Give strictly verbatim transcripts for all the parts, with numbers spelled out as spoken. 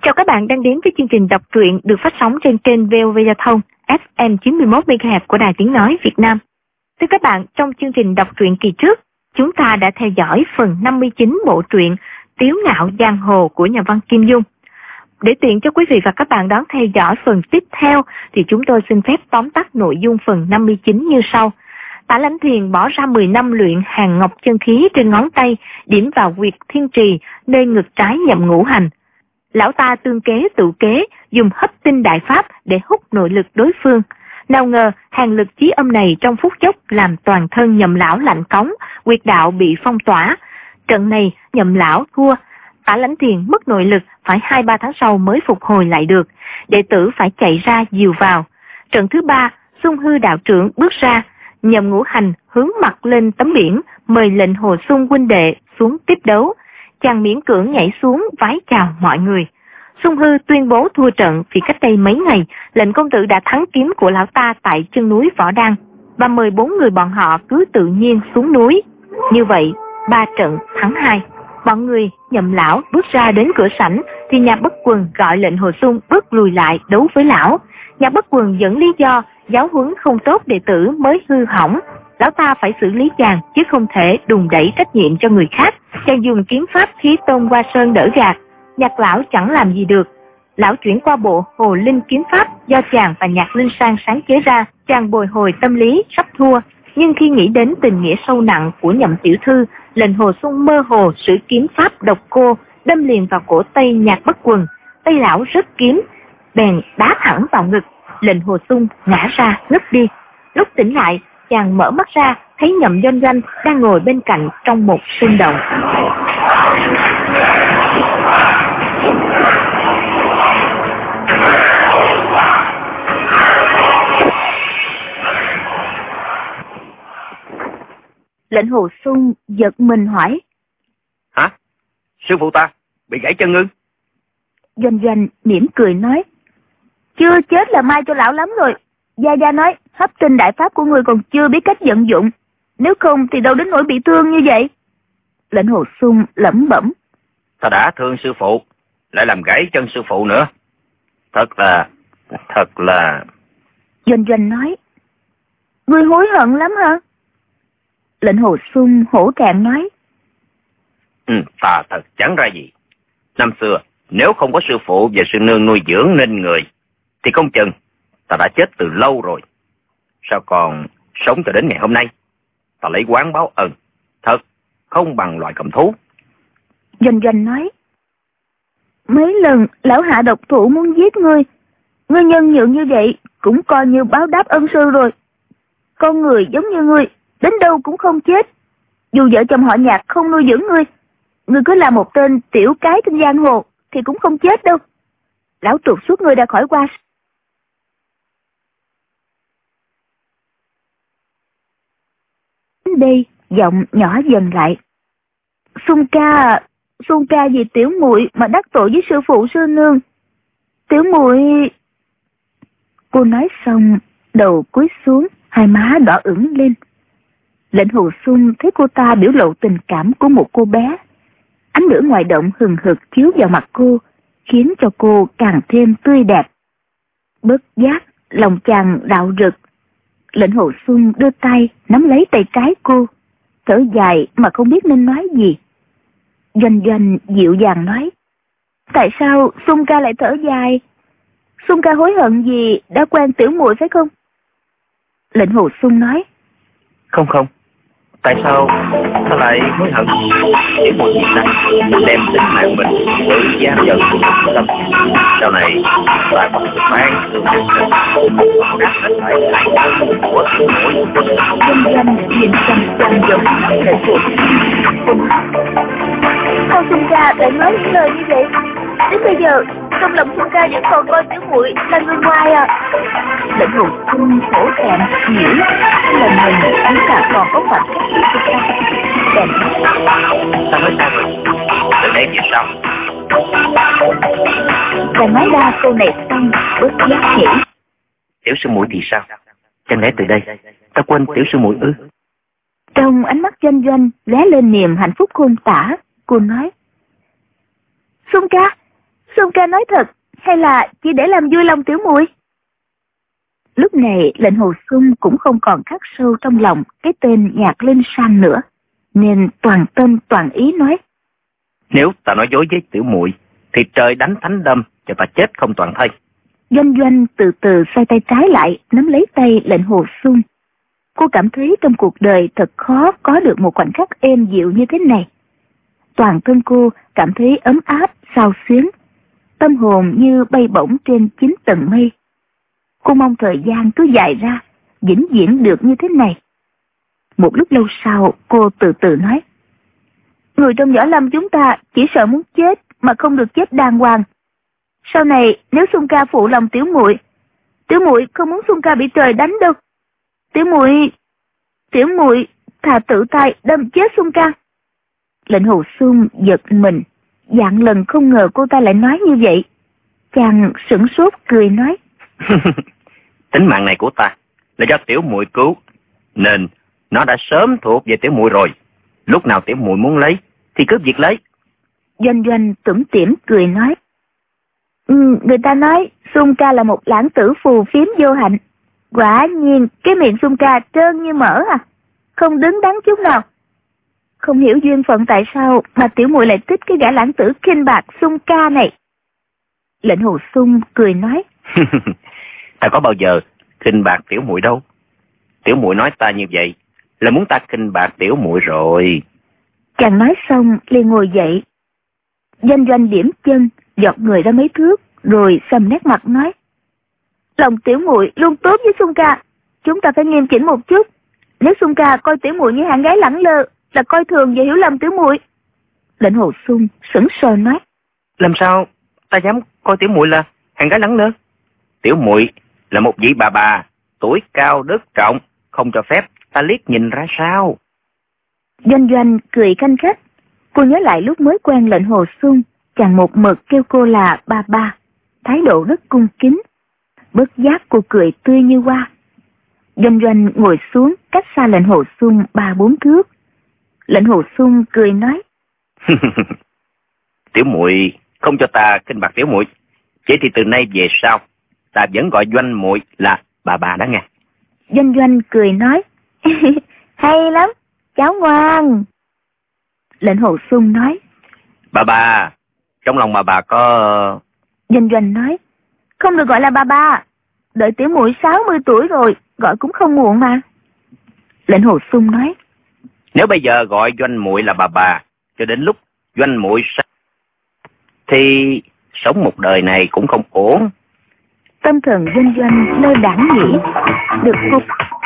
Chào các bạn đang đến với chương trình đọc truyện được phát sóng trên kênh vê o vê Giao thông ép em chín mươi mốt mê ga héc của Đài Tiếng Nói Việt Nam. Thưa các bạn, trong chương trình đọc truyện kỳ trước, chúng ta đã theo dõi phần năm mươi chín bộ truyện Tiếu Ngạo Giang Hồ của nhà văn Kim Dung. Để tiện cho quý vị và các bạn đón theo dõi phần tiếp theo thì chúng tôi xin phép tóm tắt nội dung phần năm mươi chín như sau. Tả Lãnh Thiền bỏ ra mười năm luyện hàng ngọc chân khí trên ngón tay, điểm vào huyệt thiên trì, nơi ngực trái nhậm ngũ hành. Lão ta tương kế tự kế, dùng hấp tinh đại pháp để hút nội lực đối phương. Nào ngờ, hàng lực chí âm này trong phút chốc làm toàn thân Nhậm lão lạnh cống, huyệt đạo bị phong tỏa. Trận này, Nhậm lão thua. Tả Lãnh Thiền mất nội lực, phải hai ba tháng sau mới phục hồi lại được. Đệ tử phải chạy ra dìu vào. Trận thứ ba, Xung Hư đạo trưởng bước ra. Nhậm ngũ hành hướng mặt lên tấm biển, mời lệnh Hồ Xung huynh đệ xuống tiếp đấu. Chàng miễn cưỡng nhảy xuống vái chào mọi người. Xung Hư tuyên bố thua trận vì cách đây mấy ngày, lệnh công tử đã thắng kiếm của lão ta tại chân núi Võ Đăng và mời bốn người bọn họ cứ tự nhiên xuống núi. Như vậy, ba trận thắng hai. Bọn người Nhậm lão bước ra đến cửa sảnh thì nhà Bất Quần gọi lệnh Hồ Xung bước lùi lại đấu với lão. Nhà Bất Quần dẫn lý do giáo huấn không tốt đệ tử mới hư hỏng. Lão ta phải xử lý chàng chứ không thể đùn đẩy trách nhiệm cho người khác. Chàng dùng kiếm pháp khí tôn qua sơn đỡ gạt, Nhạc lão chẳng làm gì được. Lão chuyển qua bộ Hồ Linh kiếm pháp do chàng và Nhạc Linh Sang sáng chế ra. Chàng bồi hồi tâm lý sắp thua, nhưng khi nghĩ đến tình nghĩa sâu nặng của Nhậm tiểu thư, lệnh Hồ Xung mơ hồ sử kiếm pháp độc cô đâm liền vào cổ tay Nhạc Bất Quần. Tay lão rớt kiếm, bèn đá thẳng vào ngực. Lệnh Hồ Xung ngã ra ngất đi. Lúc tỉnh lại, chàng mở mắt ra thấy Nhậm Doanh Doanh đang ngồi bên cạnh trong một sơn động. Lệnh Hồ Xung giật mình hỏi: Hả? Sư phụ ta bị gãy chân ư? Doanh Doanh mỉm cười nói: Chưa chết là may cho lão lắm rồi. Gia Gia nói hấp tinh đại pháp của người còn chưa biết cách vận dụng, nếu không thì đâu đến nỗi bị thương như vậy. Lệnh Hồ Xung lẩm bẩm: Ta đã thương sư phụ, lại làm gãy chân sư phụ nữa. Thật là, thật là... Doanh Doanh nói: Ngươi hối hận lắm hả? Lệnh Hồ Xung hổ thẹn nói: Ừ, ta thật chẳng ra gì. Năm xưa, nếu không có sư phụ và sư nương nuôi dưỡng nên người, thì không chừng ta đã chết từ lâu rồi. Sao còn sống cho đến ngày hôm nay? Ta lấy oán báo ân, thật không bằng loại cầm thú. Doanh Doanh nói: Mấy lần lão hạ độc thủ muốn giết ngươi, ngươi nhân nhượng như vậy cũng coi như báo đáp ân sư rồi. Con người giống như ngươi, đến đâu cũng không chết. Dù vợ chồng họ Nhạc không nuôi dưỡng ngươi, ngươi cứ là một tên tiểu cái trên giang hồ thì cũng không chết đâu. Lão trục xuất ngươi ra khỏi Hoa đây, giọng nhỏ dần lại: Xung ca, Xung ca vì tiểu muội mà đắc tội với sư phụ sư nương. Tiểu muội... Cô nói xong, đầu cúi xuống, hai má đỏ ửng lên. Lệnh Hồ Xung thấy cô ta biểu lộ tình cảm của một cô bé. Ánh lửa ngoài động hừng hực chiếu vào mặt cô, khiến cho cô càng thêm tươi đẹp. Bất giác, lòng chàng rạo rực. Lệnh Hồ Xung đưa tay nắm lấy tay trái cô, thở dài mà không biết nên nói gì. Doanh Doanh dịu dàng nói: Tại sao Xung ca lại thở dài? Xung ca hối hận gì đã quen tiểu muội phải không? Lệnh Hồ Xung nói: Không không, tại sao ta lại hối hận? Tiểu muội gì ta đem tính mạng mình tự gia dần tâm. Sau này ta còn được ban từ nhân sinh, đã hết phải lại thân của tiểu muội. Doanh Doanh nhìn chăm chăm giọng Lệnh Hồ Xung: Con Xung ca lại nói những lời như vậy? Đến bây giờ trong lòng Xung ca vẫn còn coi tiểu muội là người ngoài à? Lệnh Hồ Xung hổ thẹn hiểu lần này chúng ta còn có khoảng cách của chúng ta. Đèn ta nói sao rồi? Từ đây về sau. Chàng nói ra câu này xong bất giác nghĩ: Tiểu sư muội thì sao? Chẳng lẽ từ đây ta quên tiểu sư muội ư? Trong ánh mắt Doanh Doanh lóe lên niềm hạnh phúc khôn tả, cô nói: Xung ca, Xung Xuân ca nói thật, hay là chỉ để làm vui lòng tiểu muội? Lúc này lệnh Hồ Xuân cũng không còn khắc sâu trong lòng cái tên Nhạc Linh San nữa, nên toàn tâm toàn ý nói: Nếu ta nói dối với tiểu muội thì trời đánh thánh đâm cho ta chết không toàn thây. Doanh Doanh từ từ xoay tay trái lại nắm lấy tay lệnh Hồ Xuân. Cô cảm thấy trong cuộc đời thật khó có được một khoảnh khắc êm dịu như thế này. Toàn thân cô cảm thấy ấm áp, xao xuyến, tâm hồn như bay bổng trên chín tầng mây. Cô mong thời gian cứ dài ra, vĩnh viễn được như thế này. Một lúc lâu sau, cô từ từ nói: Người trong võ lâm chúng ta chỉ sợ muốn chết mà không được chết đàng hoàng. Sau này nếu Xuân ca phụ lòng tiểu muội, tiểu muội không muốn Xuân ca bị trời đánh đâu. Tiểu muội, tiểu muội thà tự tay đâm chết Xuân ca. Lệnh Hồ Xuân giật mình, vạn lần không ngờ cô ta lại nói như vậy. Chàng sửng sốt cười nói: Tính mạng này của ta là do tiểu muội cứu, nên nó đã sớm thuộc về tiểu muội rồi. Lúc nào tiểu muội muốn lấy thì cứ việc lấy. Doanh Doanh tủm tỉm cười nói: ừ, người ta nói Xuân ca là một lãng tử phù phiếm vô hạnh. Quả nhiên cái miệng Xuân ca trơn như mỡ à, không đứng đắn chút nào. Không hiểu duyên phận tại sao mà tiểu muội lại thích cái gã lãng tử khinh bạc Xuân ca này. Lệnh Hồ Xuân cười nói: Ta có bao giờ khinh bạc tiểu muội đâu. Tiểu muội nói ta như vậy là muốn ta khinh bạc tiểu muội rồi. Chàng nói xong liền ngồi dậy. Doanh Doanh điểm chân, giọt người ra mấy thước, rồi sầm nét mặt nói: Lòng tiểu muội luôn tốt với Xuân ca, chúng ta phải nghiêm chỉnh một chút. Nếu Xuân ca coi tiểu muội như hạng gái lẳng lơ, là coi thường và hiểu lầm tiểu muội. Lệnh Hồ Xuân sững sờ nói: Làm sao ta dám coi tiểu muội là hạng gái lẳng lơ? Tiểu muội là một vị bà bà, tuổi cao đức trọng, không cho phép ta liếc nhìn ra sao. Doanh Doanh cười khanh khách. Cô nhớ lại lúc mới quen lệnh Hồ Xuân, chàng một mực kêu cô là ba ba, thái độ rất cung kính. Bất giác cô cười tươi như hoa. Doanh Doanh ngồi xuống cách xa lệnh Hồ Xuân ba bốn thước. Lệnh Hồ Xuân cười nói: Tiểu muội không cho ta khinh bạc tiểu muội, vậy thì từ nay về sau ta vẫn gọi Doanh muội là bà bà đó nghe. Doanh Doanh cười nói: Hay lắm, cháu ngoan. Lệnh Hồ Xuân nói: Bà bà, trong lòng bà bà có... Doanh Doanh nói: Không được gọi là bà bà, đợi tiểu muội sáu mươi tuổi rồi gọi cũng không muộn mà. Lệnh Hồ Xuân nói: Nếu bây giờ gọi Doanh muội là bà bà, cho đến lúc Doanh muội sa... thì sống một đời này cũng không ổn. Tâm thần Doanh Doanh lơ đãng nghĩ, được phục.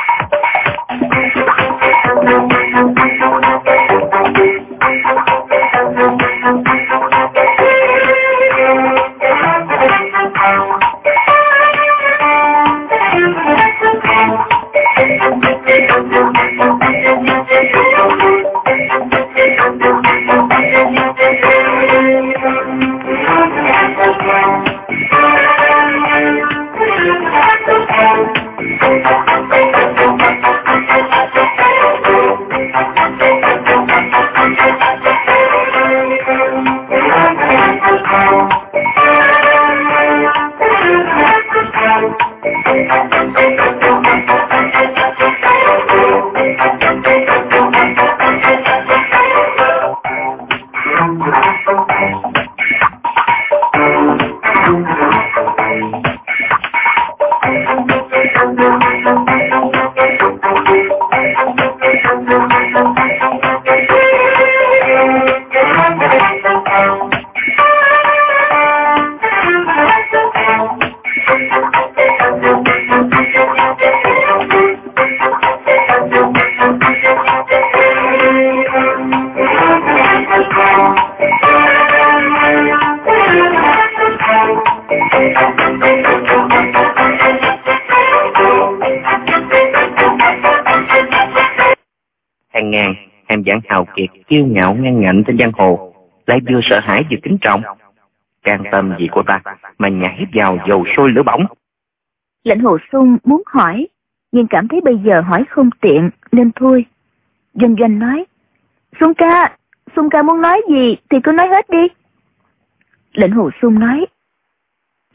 Hàng ngàn em giảng hào kiệt kiêu ngạo ngang ngạnh trên giang hồ, lại vừa sợ hãi vừa kính trọng. Can tâm gì của ta mà nhảy vào dầu sôi lửa bỏng. Lệnh Hồ Xuân muốn hỏi, nhưng cảm thấy bây giờ hỏi không tiện nên thôi. Doanh Doanh nói: Xuân ca, Xuân ca muốn nói gì thì cứ nói hết đi. Lệnh Hồ Xuân nói: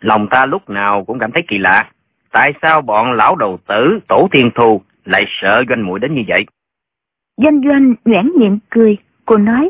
lòng ta lúc nào cũng cảm thấy kỳ lạ. Tại sao bọn lão đầu tử Tổ Thiên Thu lại sợ Doanh muội đến như vậy? Doanh Doanh nhoẻn miệng cười, cô nói: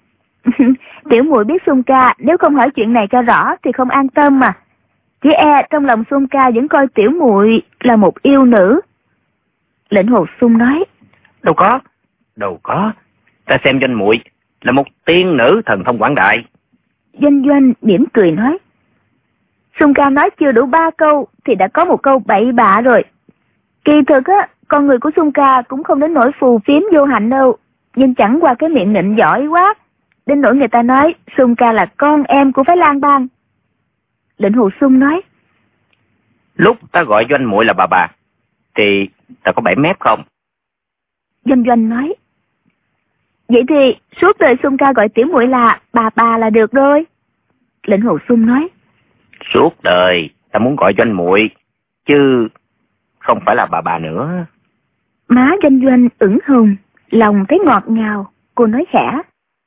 Tiểu muội biết Xuân ca nếu không hỏi chuyện này cho rõ thì không an tâm mà. Chỉ e trong lòng Xuân ca vẫn coi tiểu muội là một yêu nữ. Lệnh Hồ Xuân nói: Đâu có, đâu có. Ta xem Doanh muội là một tiên nữ thần thông quảng đại. Doanh Doanh mỉm cười nói: Xuân ca nói chưa đủ ba câu thì đã có một câu bậy bạ rồi. Kỳ thực á, con người của Xuân ca cũng không đến nỗi phù phiếm vô hạnh đâu, nhưng chẳng qua cái miệng nịnh giỏi quá, đến nỗi người ta nói Xuân ca là con em của phái Lang Bang. Lệnh Hồ Xuân nói: Lúc ta gọi Doanh muội là bà bà thì ta có bảy mép không? Doanh Doanh nói: Vậy thì suốt đời Xuân ca gọi tiểu muội là bà bà là được rồi. Lệnh Hồ Xuân nói: Suốt đời ta muốn gọi Doanh muội chứ không phải là bà bà nữa. Má Doanh Doanh ửng hồng, lòng thấy ngọt ngào, cô nói khẽ: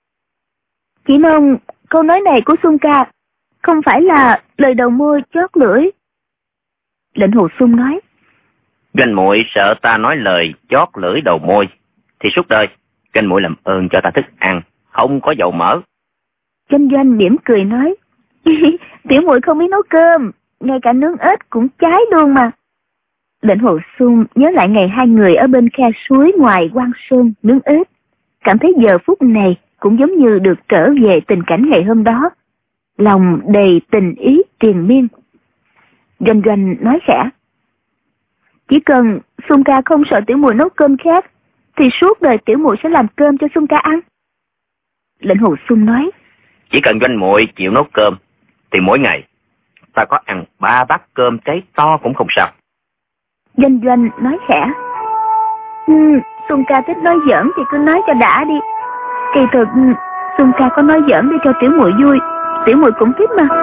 Chỉ mong câu nói này của Xuân ca không phải là lời đầu môi chót lưỡi. Lệnh Hồ Xuân nói: Doanh muội sợ ta nói lời chót lưỡi đầu môi thì suốt đời Doanh muội làm ơn cho ta thức ăn không có dầu mỡ. Doanh Doanh mỉm cười nói: Tiểu muội không biết nấu cơm, ngay cả nướng ếch cũng trái luôn mà. Lệnh Hồ Xuân nhớ lại ngày hai người ở bên khe suối ngoài Quan Sơn nướng ếch, cảm thấy giờ phút này cũng giống như được trở về tình cảnh ngày hôm đó, lòng đầy tình ý triền miên. Doanh Doanh nói khẽ: Chỉ cần Xuân ca không sợ tiểu muội nấu cơm khác thì suốt đời tiểu muội sẽ làm cơm cho Xuân ca ăn. Lệnh Hồ Xuân nói: Chỉ cần Doanh muội chịu nấu cơm thì mỗi ngày ta có ăn ba bát cơm cháy to cũng không sao. Doanh Doanh nói khẽ: ừ, Xuân ca thích nói giỡn thì cứ nói cho đã đi. Kỳ thực Xuân ca có nói giỡn để cho tiểu muội vui, tiểu muội cũng thích mà.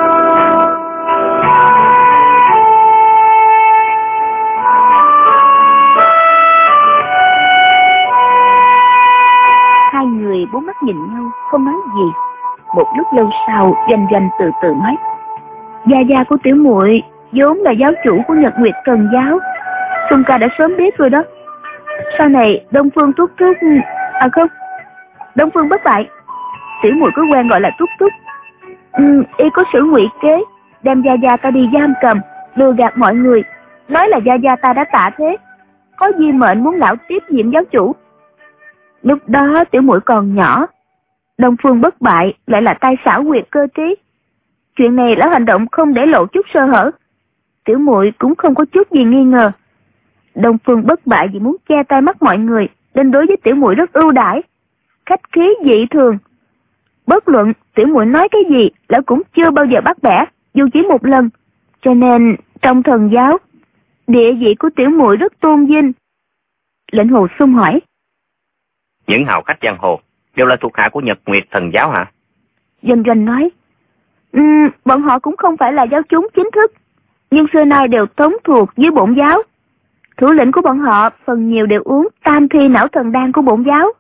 Hai người bốn mắt nhìn nhau không nói gì. Một lúc lâu sau, Doanh Doanh từ từ nói: Gia gia của tiểu muội vốn là giáo chủ của Nhật Nguyệt Thần giáo, Xuân ca đã sớm biết rồi đó. Sau này Đông Phương Túc Túc, à không, Đông Phương Bất Bại, tiểu muội cứ quen gọi là Túc Túc. Ừ, y có sử ngụy kế, đem gia gia ta đi giam cầm, lừa gạt mọi người, nói là gia gia ta đã tạ thế, có di mệnh muốn lão tiếp nhiệm giáo chủ. Lúc đó tiểu muội còn nhỏ, Đông Phương Bất Bại lại là tay xảo quyệt cơ trí. Chuyện này lão hành động không để lộ chút sơ hở, tiểu muội cũng không có chút gì nghi ngờ. Đông Phương Bất Bại vì muốn che tai mắt mọi người nên đối với tiểu muội rất ưu đãi, khách khí dị thường. Bất luận tiểu muội nói cái gì, lão cũng chưa bao giờ bắt bẻ, dù chỉ một lần. Cho nên trong thần giáo, địa vị của tiểu muội rất tôn vinh. Lệnh Hồ Xuân hỏi: Những hào khách giang hồ đều là thuộc hạ của Nhật Nguyệt Thần giáo hả? Doanh Doanh nói: um, bọn họ cũng không phải là giáo chúng chính thức, nhưng xưa nay đều tống thuộc với bổn giáo. Thủ lĩnh của bọn họ phần nhiều đều uống tam thi não thần đan của bổn giáo.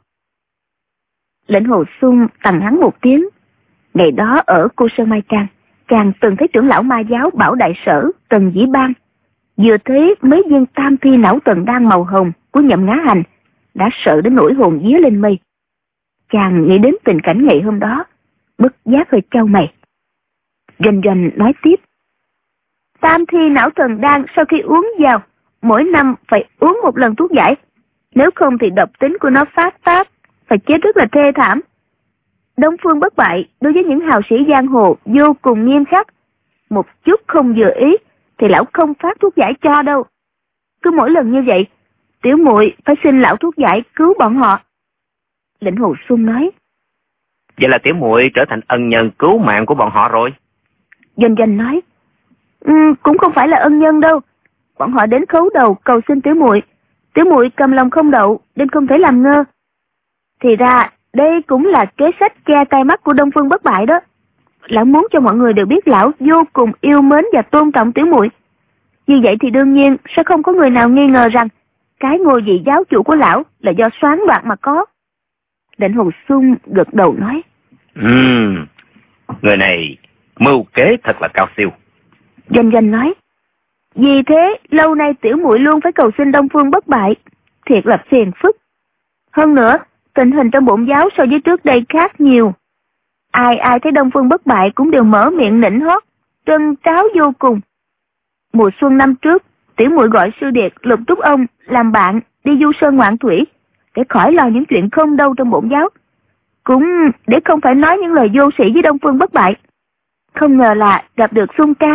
Lệnh Hồ Xuân tằng hắn một tiếng. Ngày đó ở Cô Sơn Mai Trang, chàng từng thấy trưởng lão ma giáo Bảo Đại Sở Tần Dĩ Ban, vừa thấy mấy viên tam thi não thần đan màu hồng của Nhậm Ngã Hành đã sợ đến nỗi hồn vía lên mây. Chàng nghĩ đến tình cảnh ngày hôm đó, bất giác hơi chau mày. Doanh Doanh nói tiếp: Tam thi não thần đan sau khi uống vào, mỗi năm phải uống một lần thuốc giải, nếu không thì độc tính của nó phát tác, phải chết rất là thê thảm. Đông Phương Bất Bại đối với những hào sĩ giang hồ vô cùng nghiêm khắc, một chút không vừa ý thì lão không phát thuốc giải cho đâu. Cứ mỗi lần như vậy, tiểu muội phải xin lão thuốc giải cứu bọn họ. Lệnh Hồ Xuân nói: Vậy là tiểu muội trở thành ân nhân cứu mạng của bọn họ rồi. Doanh Doanh nói: ừ, cũng không phải là ân nhân đâu. Bọn họ đến khấu đầu cầu xin tiểu muội, tiểu muội cầm lòng không đậu nên không thể làm ngơ. Thì ra đây cũng là kế sách che tai mắt của Đông Phương Bất Bại đó. Lão muốn cho mọi người đều biết lão vô cùng yêu mến và tôn trọng tiểu muội. Như vậy thì đương nhiên sẽ không có người nào nghi ngờ rằng cái ngôi vị giáo chủ của lão là do soán đoạt mà có. Lệnh Hồ Xuân gật đầu nói: Ừm, người này mưu kế thật là cao siêu. Doanh Doanh nói, vì thế lâu nay tiểu muội luôn phải cầu xin Đông Phương bất bại, thiệt là phiền phức. Hơn nữa, tình hình trong bổn giáo so với trước đây khác nhiều. Ai ai thấy Đông Phương bất bại cũng đều mở miệng nịnh hót, trân tráo vô cùng. Mùa xuân năm trước, tiểu muội gọi sư điệt Lục Túc ông làm bạn đi du sơn ngoạn thủy, để khỏi lo những chuyện không đâu trong bổn giáo, cũng để không phải nói những lời vô sĩ với Đông Phương bất bại. Không ngờ là gặp được Xuân ca.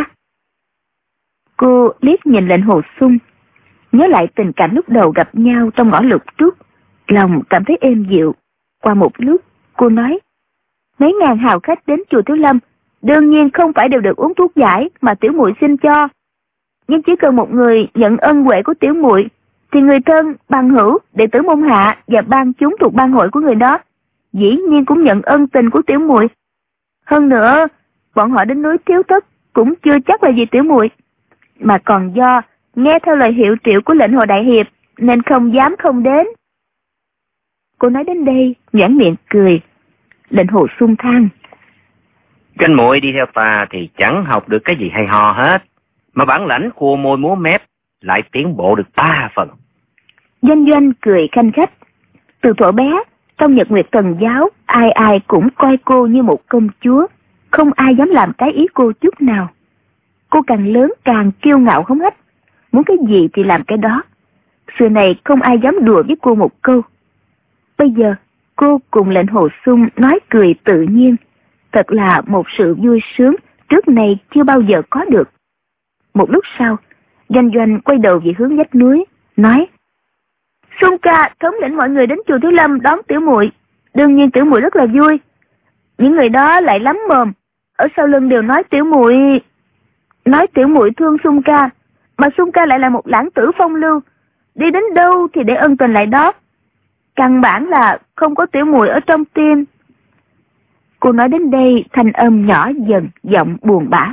Cô liếc nhìn Lệnh Hồ Xuân, nhớ lại tình cảnh lúc đầu gặp nhau trong ngõ Lục Trúc, lòng cảm thấy êm dịu. Qua một lúc, cô nói, mấy ngàn hào khách đến chùa Thiếu Lâm, đương nhiên không phải đều được uống thuốc giải mà tiểu muội xin cho. Nhưng chỉ cần một người nhận ân huệ của tiểu muội, thì người thân, bằng hữu, đệ tử môn hạ và ban chúng thuộc ban hội của người đó dĩ nhiên cũng nhận ân tình của tiểu muội. Hơn nữa, bọn họ đến núi Thiếu Thất cũng chưa chắc là vì tiểu muội, mà còn do nghe theo lời hiệu triệu của Lệnh Hồ đại hiệp nên không dám không đến. Cô nói đến đây, nhoẻn miệng cười. Lệnh Hồ Xuân than, Doanh muội đi theo ta thì chẳng học được cái gì hay ho hết, mà bản lãnh khua môi múa mép lại tiến bộ được ba phần. Doanh Doanh cười khanh khách. Từ thuở bé, trong Nhật Nguyệt Thần giáo, ai ai cũng coi cô như một công chúa, không ai dám làm trái ý cô chút nào. Cô càng lớn càng kiêu ngạo hống hách, muốn cái gì thì làm cái đó. Xưa này không ai dám đùa với cô một câu. Bây giờ, cô cùng Lệnh Hồ Xuân nói cười tự nhiên, thật là một sự vui sướng trước nay chưa bao giờ có được. Một lúc sau, Doanh Doanh quay đầu về hướng vách núi, nói, Xuân ca thống lĩnh mọi người đến chùa Thiếu Lâm đón tiểu muội, đương nhiên tiểu muội rất là vui. Những người đó lại lắm mồm, ở sau lưng đều nói tiểu muội nói tiểu muội thương Xuân ca, mà Xuân ca lại là một lãng tử phong lưu, đi đến đâu thì để ân tình lại đó, căn bản là không có tiểu muội ở trong tim. Cô nói đến đây, thanh âm nhỏ dần, giọng buồn bã.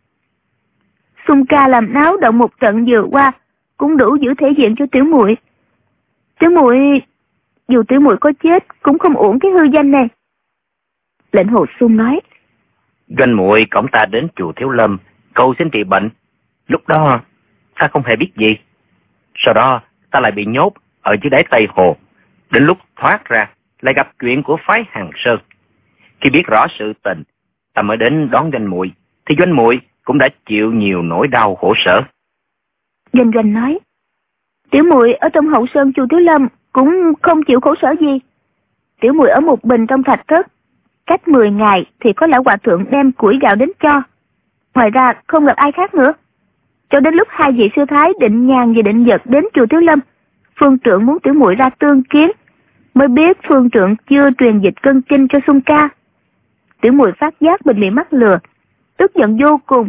Xuân ca làm náo động một trận vừa qua cũng đủ giữ thể diện cho tiểu muội. Tiểu muội, dù tiểu muội có chết cũng không uổng cái hư danh này. Lệnh Hồ Xuân nói, Doanh muội cõng ta đến chùa Thiếu Lâm cầu xin trị bệnh, lúc đó ta không hề biết gì. Sau đó ta lại bị nhốt ở dưới đáy Tây Hồ, đến lúc thoát ra lại gặp chuyện của phái Hàng Sơn. Khi biết rõ sự tình, ta mới đến đón Doanh muội, thì Doanh muội cũng đã chịu nhiều nỗi đau khổ sở. Doanh Doanh nói, tiểu muội ở trong hậu sơn chùa Thiếu Lâm cũng không chịu khổ sở gì. Tiểu muội ở một mình trong thạch thất, cách mười ngày thì có lão hòa thượng đem củi gạo đến cho. Ngoài ra không gặp ai khác nữa. Cho đến lúc hai vị sư thái Định Nhàn và Định Vật đến chùa Thiếu Lâm, phương trượng muốn tiểu muội ra tương kiến, mới biết phương trượng chưa truyền dịch cân kinh cho Xuân ca. Tiểu muội phát giác mình bị mắc lừa, tức giận vô cùng,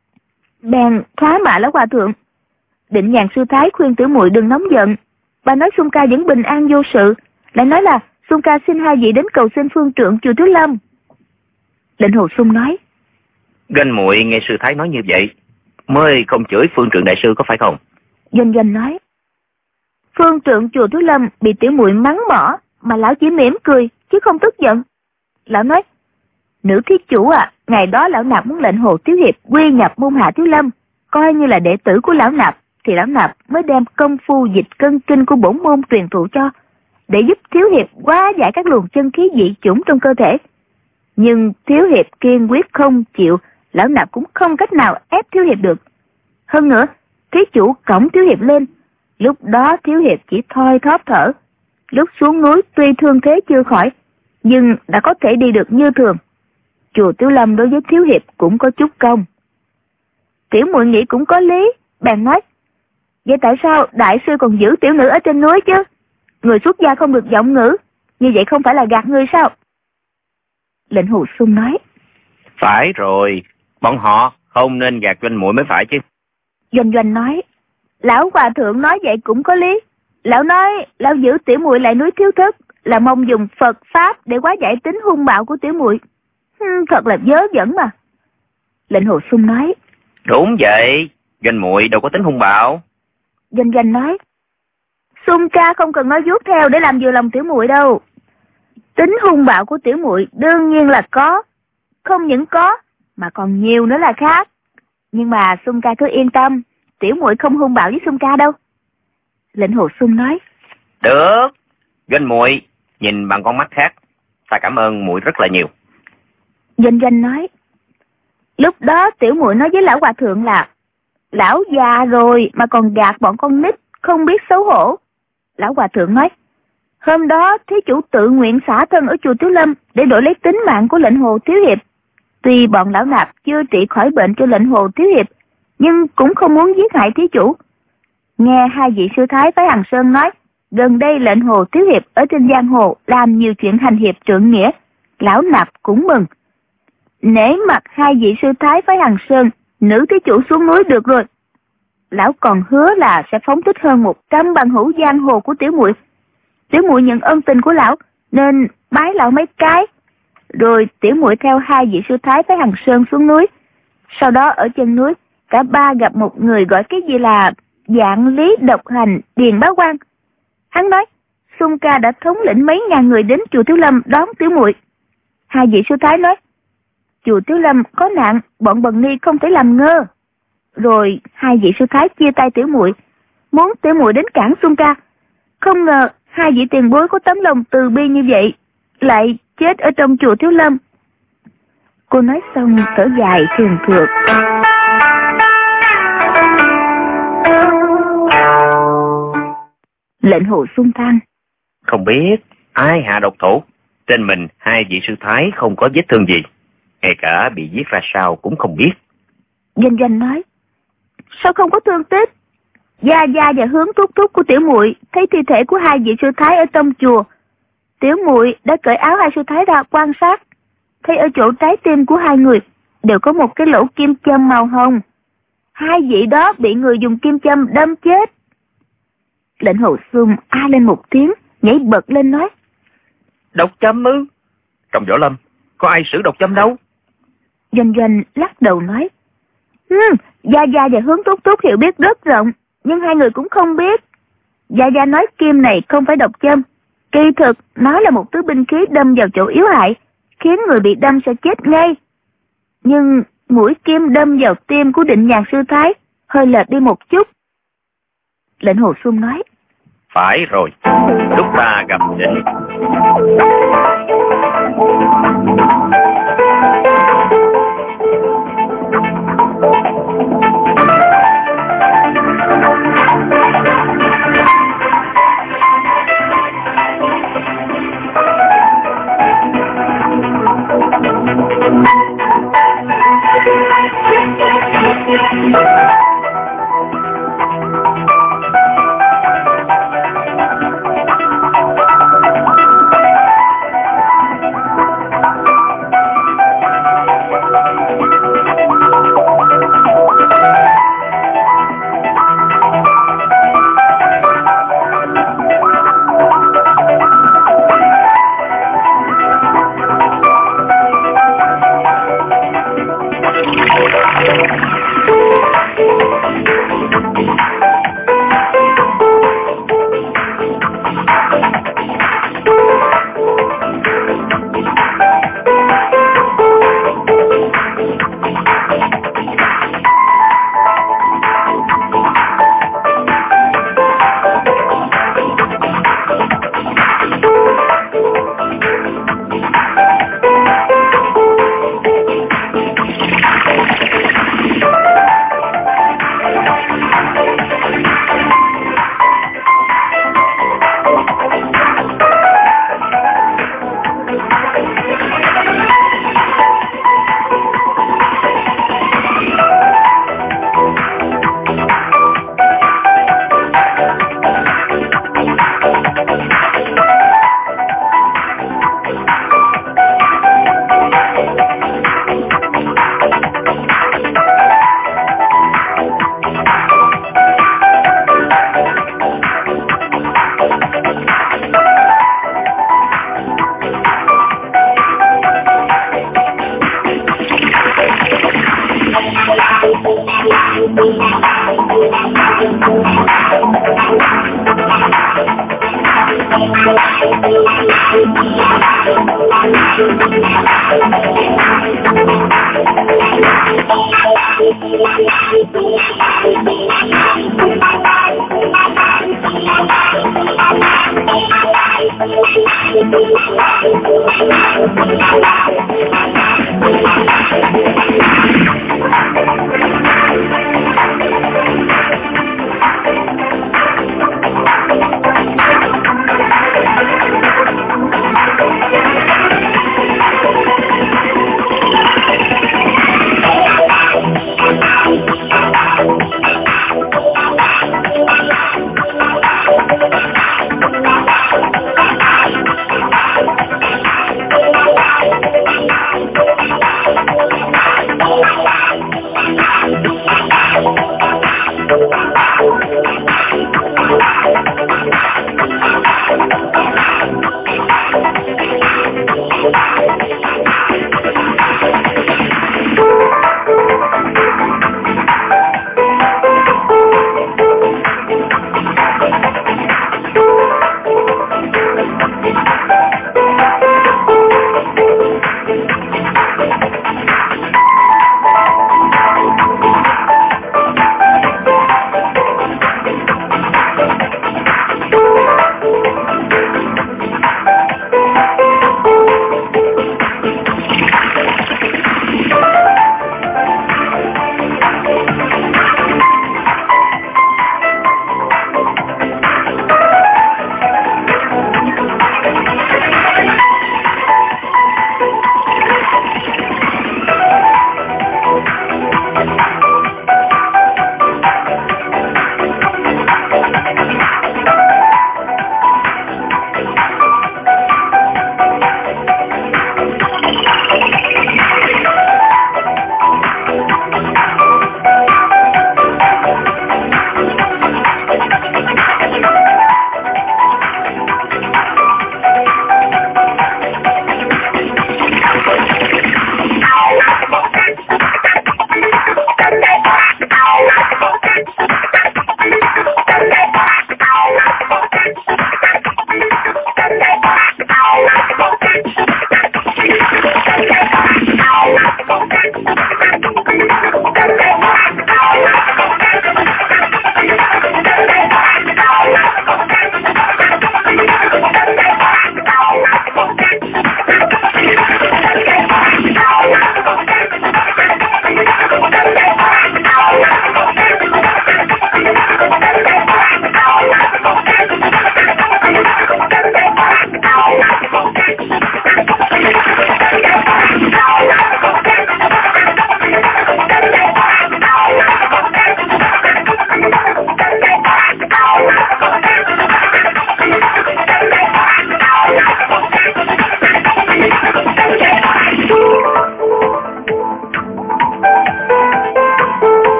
bèn thoá mạ lão hòa thượng. Định Nhàn sư thái khuyên tiểu muội đừng nóng giận, bà nói Xuân ca vẫn bình an vô sự, lại nói là Xuân ca xin hai vị đến cầu xin phương trượng chùa Thiếu Lâm. Lệnh Hồ Xuân nói, Doanh muội nghe sư thái nói như vậy mới không chửi phương trượng đại sư có phải không? Doanh Doanh nói, phương trượng chùa Thiếu Lâm bị tiểu muội mắng mỏ mà lão chỉ mỉm cười chứ không tức giận. Lão nói, nữ thí chủ à, ngày đó lão nạp muốn lệnh Hồ Thiếu hiệp quy nhập môn hạ Thiếu Lâm, coi như là đệ tử của lão nạp, thì lão nạp mới đem công phu dịch cân kinh của bổn môn truyền thụ cho, để giúp Thiếu hiệp hóa giải các luồng chân khí dị chủng trong cơ thể. Nhưng Thiếu hiệp kiên quyết không chịu, lão nạp cũng không cách nào ép Thiếu hiệp được. Hơn nữa, thí chủ cõng Thiếu hiệp lên, lúc đó Thiếu hiệp chỉ thoi thóp thở, lúc xuống núi tuy thương thế chưa khỏi, nhưng đã có thể đi được như thường. Chùa Thiếu Lâm đối với Thiếu hiệp cũng có chút công. Tiểu muội nghĩ cũng có lý, bèn nói, vậy tại sao đại sư còn giữ tiểu nữ ở trên núi chứ? Người xuất gia không được giọng ngữ, như vậy không phải là gạt người sao? Lệnh Hồ Xuân nói, phải rồi, bọn họ không nên gạt Doanh muội mới phải chứ. Doanh Doanh nói, lão hòa thượng nói vậy cũng có lý. Lão nói lão giữ tiểu muội lại núi Thiếu Thất là mong dùng Phật pháp để hóa giải tính hung bạo của tiểu muội. Hmm, thật là vớ vẩn mà. Lệnh Hồ Xuân nói, đúng vậy, Doanh muội đâu có tính hung bạo. Doanh Doanh nói, Xuân ca không cần nói vuốt theo để làm vừa lòng tiểu muội đâu. Tính hung bạo của tiểu muội đương nhiên là có, không những có mà còn nhiều nữa là khác. Nhưng mà Xung ca cứ yên tâm, tiểu muội không hung bạo với Xung ca đâu. Lệnh Hồ Xuân nói. Được, Doanh muội nhìn bằng con mắt khác, ta cảm ơn muội rất là nhiều. Doanh Doanh nói. Lúc đó tiểu muội nói với lão hòa thượng là lão già rồi mà còn gạt bọn con nít, không biết xấu hổ. Lão hòa thượng nói, hôm đó thí chủ tự nguyện xả thân ở chùa Tiếu Lâm để đổi lấy tính mạng của lệnh Hồ Thiếu Hiệp. Tuy bọn lão nạp chưa trị khỏi bệnh cho lệnh Hồ Thiếu Hiệp, nhưng cũng không muốn giết hại thí chủ. Nghe hai vị sư thái phái Hằng Sơn nói, gần đây lệnh Hồ Thiếu Hiệp ở trên giang hồ làm nhiều chuyện hành hiệp trượng nghĩa, lão nạp cũng mừng. Nể mặt hai vị sư thái phái Hằng Sơn, nữ thí chủ xuống núi được rồi. Lão còn hứa là sẽ phóng thích hơn một trăm bằng hữu giang hồ của tiểu muội. Tiểu muội nhận ân tình của lão nên bái lão mấy cái. Rồi tiểu muội theo hai vị sư thái phái Hằng Sơn xuống núi. Sau đó ở chân núi, cả ba gặp một người gọi cái gì là Dạng Lý Độc Hành Điền Bá Quan. Hắn nói, Xung ca đã thống lĩnh mấy ngàn người đến chùa Tiếu Lâm đón tiểu muội. Hai vị sư thái nói, chùa Tiếu Lâm có nạn, bọn bần ni không thể làm ngơ. Rồi hai vị sư thái chia tay tiểu muội, muốn tiểu muội đến cản Xung ca. Không ngờ hai vị tiền bối có tấm lòng từ bi như vậy, lại chết ở trong chùa Tiếu Lâm. Cô nói xong thở dài thường thượt. Lệnh Hồ Xuân than, không biết ai hạ độc thủ. Trên mình hai vị sư thái không có vết thương gì, ngay cả bị giết ra sao cũng không biết. Doanh Doanh nói, sao không có thương tích? Gia Gia và Hướng Thúc Thúc của tiểu muội thấy thi thể của hai vị sư thái ở trong chùa. Tiểu muội đã cởi áo hai sư thái ra quan sát, thấy ở chỗ trái tim của hai người đều có một cái lỗ kim châm màu hồng. Hai vị đó bị người dùng kim châm đâm chết. Lệnh Hồ Xuân a lên một tiếng, nhảy bật lên nói, độc châm ư? Trong võ lâm có ai sử độc châm đâu? Doanh Doanh lắc đầu nói, ừ, Gia Gia và Hướng Thúc Thúc hiểu biết rất rộng, nhưng hai người cũng không biết. Gia Gia nói kim này không phải độc châm, kỳ thực nó là một thứ binh khí đâm vào chỗ yếu hại, khiến người bị đâm sẽ chết ngay. Nhưng mũi kim đâm vào tim của Định Nhàn sư thái hơi lệch đi một chút. Lệnh Hồ Xuân nói, phải rồi, lúc ta gặp Định.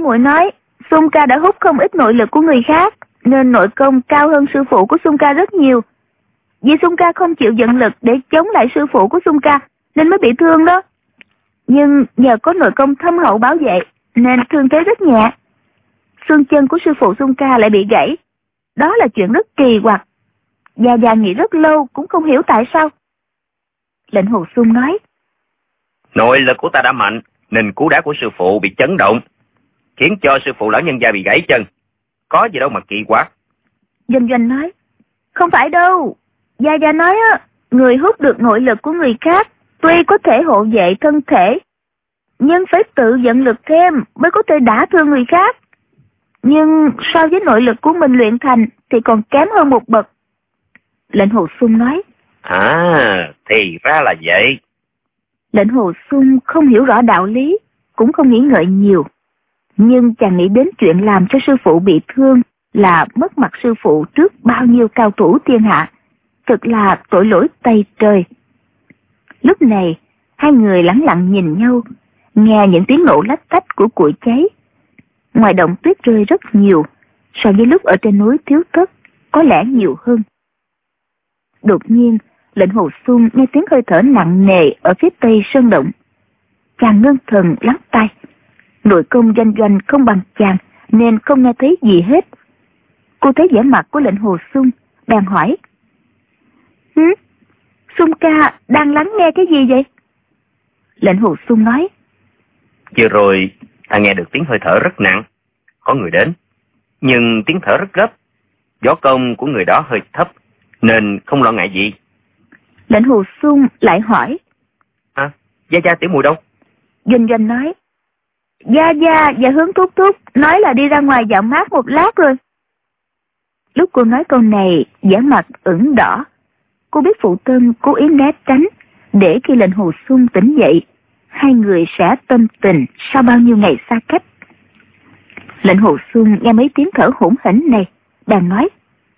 muội nói, Xung Ca đã hút không ít nội lực của người khác, nên nội công cao hơn sư phụ của Xung Ca rất nhiều. Vì Xung Ca không chịu dẫn lực để chống lại sư phụ của Xung Ca, nên mới bị thương đó. Nhưng nhờ có nội công thâm hậu bảo vệ, nên thương thế rất nhẹ. Xương chân của sư phụ Xung Ca lại bị gãy. Đó là chuyện rất kỳ quặc. Gia Gia nghĩ rất lâu cũng không hiểu tại sao. Lệnh Hồ Xung nói, nội lực của ta đã mạnh, nên cú đá của sư phụ bị chấn động, khiến cho sư phụ lão nhân gia bị gãy chân. Có gì đâu mà kỳ quặc. Doanh Doanh nói, không phải đâu. Gia Gia nói á, người hút được nội lực của người khác tuy có thể hộ vệ thân thể, nhưng phải tự dẫn lực thêm mới có thể đả thương người khác. Nhưng so với nội lực của mình luyện thành thì còn kém hơn một bậc. Lệnh Hồ Xung nói, À, thì ra là vậy. Lệnh Hồ Xung không hiểu rõ đạo lý, cũng không nghĩ ngợi nhiều. Nhưng chàng nghĩ đến chuyện làm cho sư phụ bị thương là mất mặt sư phụ trước bao nhiêu cao thủ thiên hạ. Thực là tội lỗi tày trời. Lúc này, hai người lẳng lặng nhìn nhau, nghe những tiếng nổ lách tách của củi cháy. Ngoài động tuyết rơi rất nhiều, so với lúc ở trên núi Thiếu Thất, có lẽ nhiều hơn. Đột nhiên, Lệnh Hồ Xung nghe tiếng hơi thở nặng nề ở phía tây sơn động. Chàng ngưng thần lắng tai. Nội công Doanh Doanh không bằng chàng, nên không nghe thấy gì hết. Cô thấy vẻ mặt của Lệnh Hồ Xung, bèn hỏi, Hứ? Xung ca đang lắng nghe cái gì vậy? Lệnh Hồ Xung nói, vừa rồi ta nghe được tiếng hơi thở rất nặng, có người đến, nhưng tiếng thở rất gấp. Võ công của người đó hơi thấp, nên không lo ngại gì. Lệnh Hồ Xung lại hỏi, À, Gia Gia tiểu muội đâu? Doanh Doanh nói, Gia Gia và Hướng Thúc Thúc nói là đi ra ngoài dạo mát một lát rồi. Lúc cô nói câu này, vẻ mặt ửng đỏ. Cô biết phụ thân cố ý né tránh, để khi Lệnh Hồ Xung tỉnh dậy, hai người sẽ tâm tình sau bao nhiêu ngày xa cách. Lệnh Hồ Xung nghe mấy tiếng thở hổn hển này, bèn nói,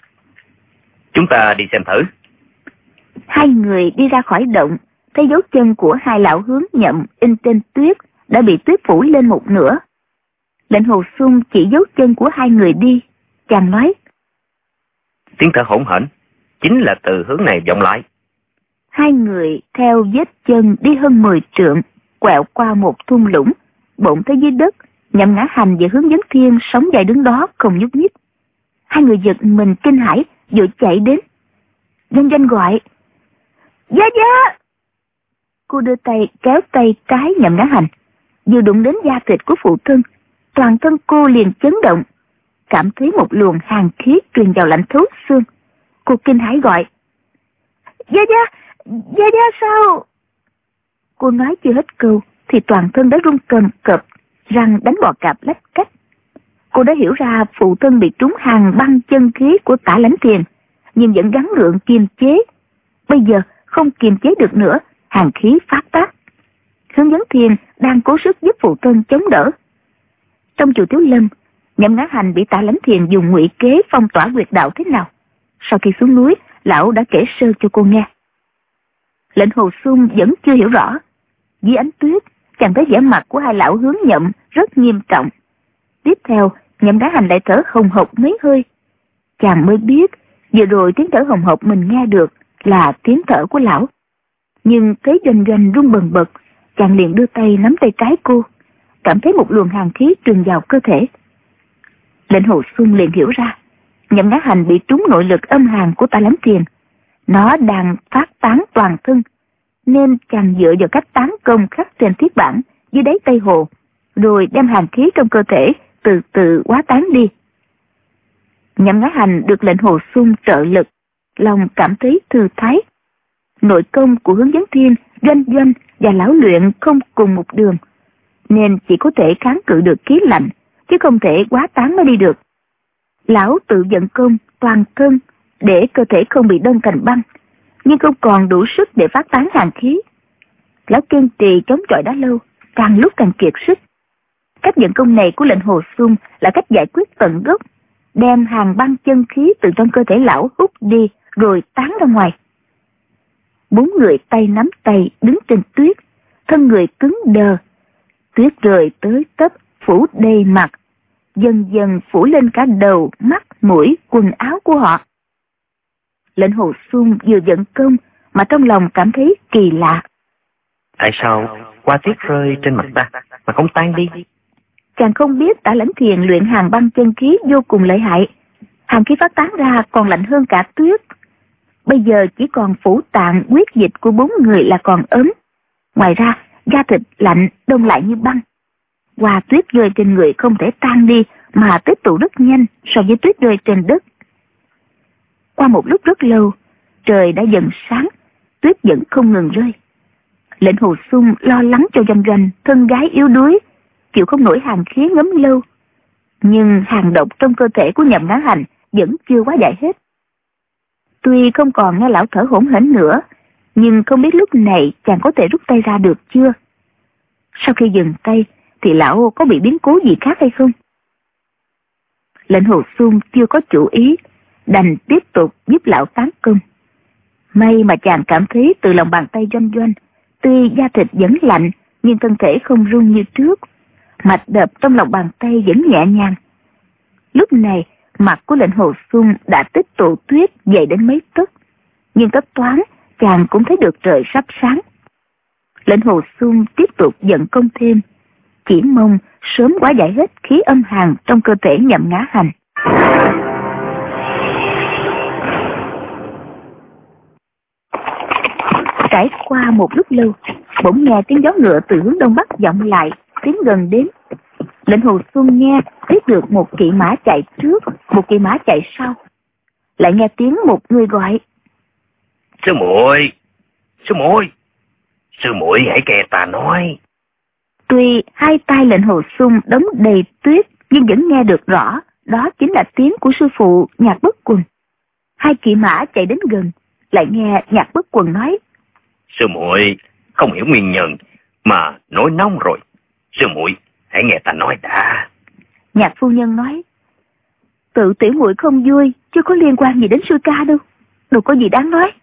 Chúng ta đi xem thử. Hai người đi ra khỏi động, thấy dấu chân của hai lão Hướng Nhậm in trên tuyết đã bị tuyết phủ lên một nửa. Lệnh Hồ Xung chỉ dấu chân của hai người đi, chàng nói, Tiếng thở hổn hển chính là từ hướng này vọng lại. Hai người theo vết chân đi hơn mười trượng, quẹo qua một thung lũng, bỗng thấy dưới đất, Nhậm Ngã Hành và Hướng Vấn Thiên sống dài đứng đó không nhúc nhích. Hai người giật mình kinh hãi, vội chạy đến. Doanh Doanh gọi, Gia Gia! Cô đưa tay kéo tay trái Nhậm Ngã Hành, vừa đụng đến da thịt của phụ thân, toàn thân cô liền chấn động, cảm thấy một luồng hàn khí truyền vào lạnh thấu xương. Cô kinh hãi gọi, Gia Gia! Gia Gia sao? Cô nói chưa hết câu thì toàn thân đã run cầm cập, răng đánh bò cạp lách cách. Cô đã hiểu ra phụ thân bị trúng hàng băng chân khí của Tả Lãnh Thiền, nhưng vẫn gắng gượng kiềm chế. Bây giờ không kiềm chế được nữa, hàn khí phát tác. Hướng Vấn Thiên đang cố sức giúp phụ thân chống đỡ. Trong chùa Tiếu Lâm, Nhậm Ngã Hành bị Tả Lãnh Thiền dùng ngụy kế phong tỏa huyệt đạo thế nào. Sau khi xuống núi, lão đã kể sơ cho cô nghe. Lệnh Hồ Xung vẫn chưa hiểu rõ. Dưới ánh tuyết, chàng thấy vẻ mặt của hai lão Hướng Nhậm rất nghiêm trọng. Tiếp theo, Nhậm Ngã Hành lại thở hồng hộc mấy hơi. Chàng mới biết vừa rồi tiếng thở hồng hộc mình nghe được là tiếng thở của lão. Nhưng thấy Doanh Doanh run bần bật, chàng liền đưa tay nắm tay trái cô, cảm thấy một luồng hàn khí truyền vào cơ thể. Lệnh Hồ Xung liền hiểu ra, Nhậm Ngã Hành bị trúng nội lực âm hàn của Tả Lãnh Thiền. Nó đang phát tán toàn thân, nên chàng dựa vào cách tán công khắc trên thiết bản dưới đáy Tây Hồ, rồi đem hàn khí trong cơ thể từ từ hóa tán đi. Nhậm Ngã Hành được Lệnh Hồ Xung trợ lực, lòng cảm thấy thư thái. Nội công của Hướng Vấn Thiên, Doanh Doanh và lão luyện không cùng một đường, nên chỉ có thể kháng cự được khí lạnh, chứ không thể quá tán mới đi được. Lão tự vận công toàn thân để cơ thể không bị đông thành băng, nhưng không còn đủ sức để phát tán hàn khí. Lão kiên trì chống chọi đã lâu, càng lúc càng kiệt sức. Cách vận công này của Lệnh Hồ Xung là cách giải quyết tận gốc, đem hàn băng chân khí từ trong cơ thể lão hút đi rồi tán ra ngoài. Bốn người tay nắm tay đứng trên tuyết, thân người cứng đờ. Tuyết rơi tới tấp, phủ đầy mặt, dần dần phủ lên cả đầu, mắt, mũi, quần áo của họ. Lệnh Hồ Xuân vừa vận công mà trong lòng cảm thấy kỳ lạ. Tại sao hoa tuyết rơi trên mặt ta mà không tan đi? Chàng không biết Tả Lãnh Thiền luyện hàn băng chân khí vô cùng lợi hại, hàn khí phát tán ra còn lạnh hơn cả tuyết. Bây giờ chỉ còn phủ tạng huyết dịch của bốn người là còn ấm. Ngoài ra, da thịt lạnh đông lại như băng. Hoa tuyết rơi trên người không thể tan đi mà tích tụ rất nhanh so với tuyết rơi trên đất. Qua một lúc rất lâu, trời đã dần sáng, tuyết vẫn không ngừng rơi. Lệnh Hồ Xuân lo lắng cho Doanh Doanh, thân gái yếu đuối, chịu không nổi hàn khí ngấm lâu. Nhưng hàn độc trong cơ thể của Nhậm Ngã Hành vẫn chưa quá giải hết. Tuy không còn nghe lão thở hổn hển nữa, nhưng không biết lúc này chàng có thể rút tay ra được chưa. Sau khi dừng tay thì lão có bị biến cố gì khác hay không? Lệnh Hồ Xuân chưa có chủ ý, đành tiếp tục giúp lão tán công. May mà chàng cảm thấy từ lòng bàn tay Doanh Doanh, tuy da thịt vẫn lạnh nhưng thân thể không run như trước, mạch đập trong lòng bàn tay vẫn nhẹ nhàng. Lúc này mặt của Lệnh Hồ Xuân đã tích tụ tuyết dày đến mấy tấc, nhưng thấp thoáng chàng cũng thấy được trời sắp sáng. Lệnh Hồ Xuân tiếp tục vận công thêm, chỉ mong sớm hóa giải hết khí âm hàn trong cơ thể Nhậm Ngã Hành. Trải qua một lúc lâu, bỗng nghe tiếng gió ngựa từ hướng đông bắc vọng lại, tiến gần đến. Lệnh Hồ Xuân nghe biết được một kỵ mã chạy trước, một kỵ mã chạy sau. Lại nghe tiếng một người gọi: Sư muội, sư muội, sư muội hãy nghe ta nói. Tuy hai tay Lệnh Hồ Xuân đóng đầy tuyết, nhưng vẫn nghe được rõ, đó chính là tiếng của sư phụ Nhạc Bất Quần. Hai kỵ mã chạy đến gần, lại nghe Nhạc Bất Quần nói: Sư muội không hiểu nguyên nhân mà nổi nóng rồi. Sư muội hãy nghe ta nói đã. Nhạc phu nhân nói: Tự tiểu muội không vui, chứ có liên quan gì đến sư ca đâu, đâu có gì đáng nói.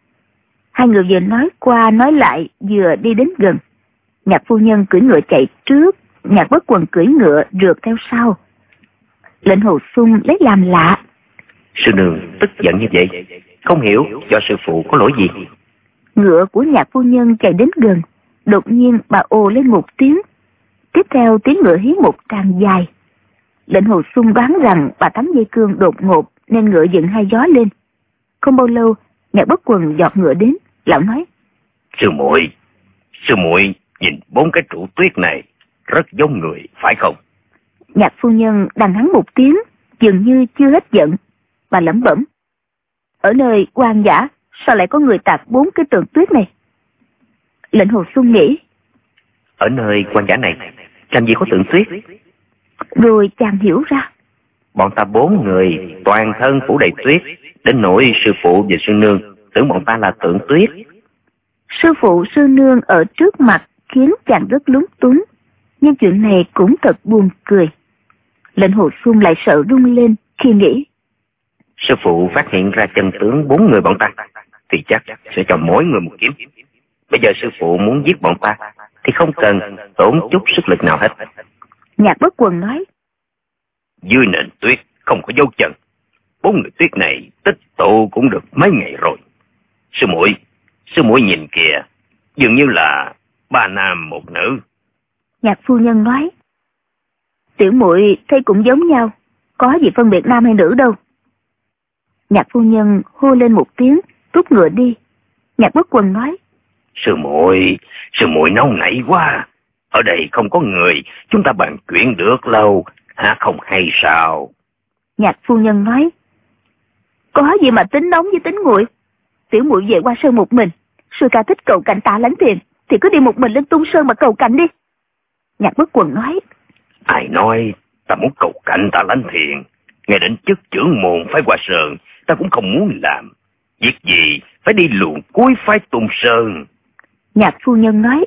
Hai người vừa nói qua nói lại, vừa đi đến gần. Nhạc phu nhân cưỡi ngựa chạy trước, Nhạc Bất Quần cưỡi ngựa rượt theo sau. Lệnh Hồ Xuân lấy làm lạ. Sư nương tức giận như vậy, không hiểu do sư phụ có lỗi gì. Ngựa của Nhạc phu nhân chạy đến gần, đột nhiên bà ồ lên một tiếng. Tiếp theo tiếng ngựa hí một tràng dài. Lệnh Hồ Xuân đoán rằng bà tắm dây cương đột ngột nên ngựa dựng hai gió lên. Không bao lâu, Nhạc Bất Quần giọt ngựa đến, lão nói: Sư muội, sư muội nhìn bốn cái trụ tuyết này rất giống người, phải không? Nhạc phu nhân đằng hắn một tiếng, dường như chưa hết giận. Bà lẩm bẩm: Ở nơi hoang dã sao lại có người tạc bốn cái tường tuyết này? Lệnh Hồ Xuân nghĩ: Ở nơi hoang dã này làm gì có tượng tuyết? Rồi chàng hiểu ra. Bọn ta bốn người toàn thân phủ đầy tuyết, đến nỗi sư phụ và sư nương tưởng bọn ta là tượng tuyết. Sư phụ sư nương ở trước mặt khiến chàng rất lúng túng, nhưng chuyện này cũng thật buồn cười. Lệnh Hồ Xuân lại sợ run lên khi nghĩ: Sư phụ phát hiện ra chân tướng bốn người bọn ta thì chắc sẽ cho mỗi người một kiếm. Bây giờ sư phụ muốn giết bọn ta thì không cần tốn chút sức lực nào hết. Nhạc Bất Quần nói: Dưới nền tuyết không có dấu chân, bốn người tuyết này tích tụ cũng được mấy ngày rồi. Sư muội, sư muội nhìn kìa, dường như là ba nam một nữ. Nhạc phu nhân nói: Tiểu muội thấy cũng giống nhau, có gì phân biệt nam hay nữ đâu. Nhạc phu nhân hô lên một tiếng, thúc ngựa đi. Nhạc Bất Quần nói: Sư muội, sư muội nóng nảy quá. Ở đây không có người, chúng ta bàn chuyện được lâu, hả không hay sao? Nhạc phu nhân nói: Có gì mà tính nóng với tính nguội. Tiểu muội về Hoa Sơn một mình, sư ca thích cầu cạnh Tạ Lãnh Thiền thì cứ đi một mình lên Tung Sơn mà cầu cạnh đi. Nhạc Bất Quần nói: Ai nói ta muốn cầu cạnh Tạ Lãnh Thiền? Ngay đến chức trưởng môn phái Hoa Sơn ta cũng không muốn làm. Việc gì phải đi luồn cuối phái Tung Sơn? Nhạc phu nhân nói: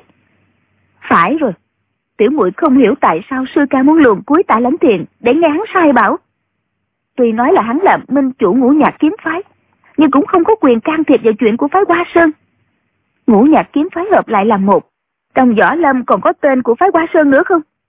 Phải rồi, tiểu muội không hiểu tại sao sư ca muốn luồn cuối Tạ Lãnh Thiền để nghe hắn sai bảo. Tuy nói là hắn là minh chủ Ngũ Nhạc kiếm phái, nhưng cũng không có quyền can thiệp vào chuyện của phái Hoa Sơn. Ngũ Nhạc kiếm phái hợp lại làm một, trong võ lâm còn có tên của phái Hoa Sơn nữa không?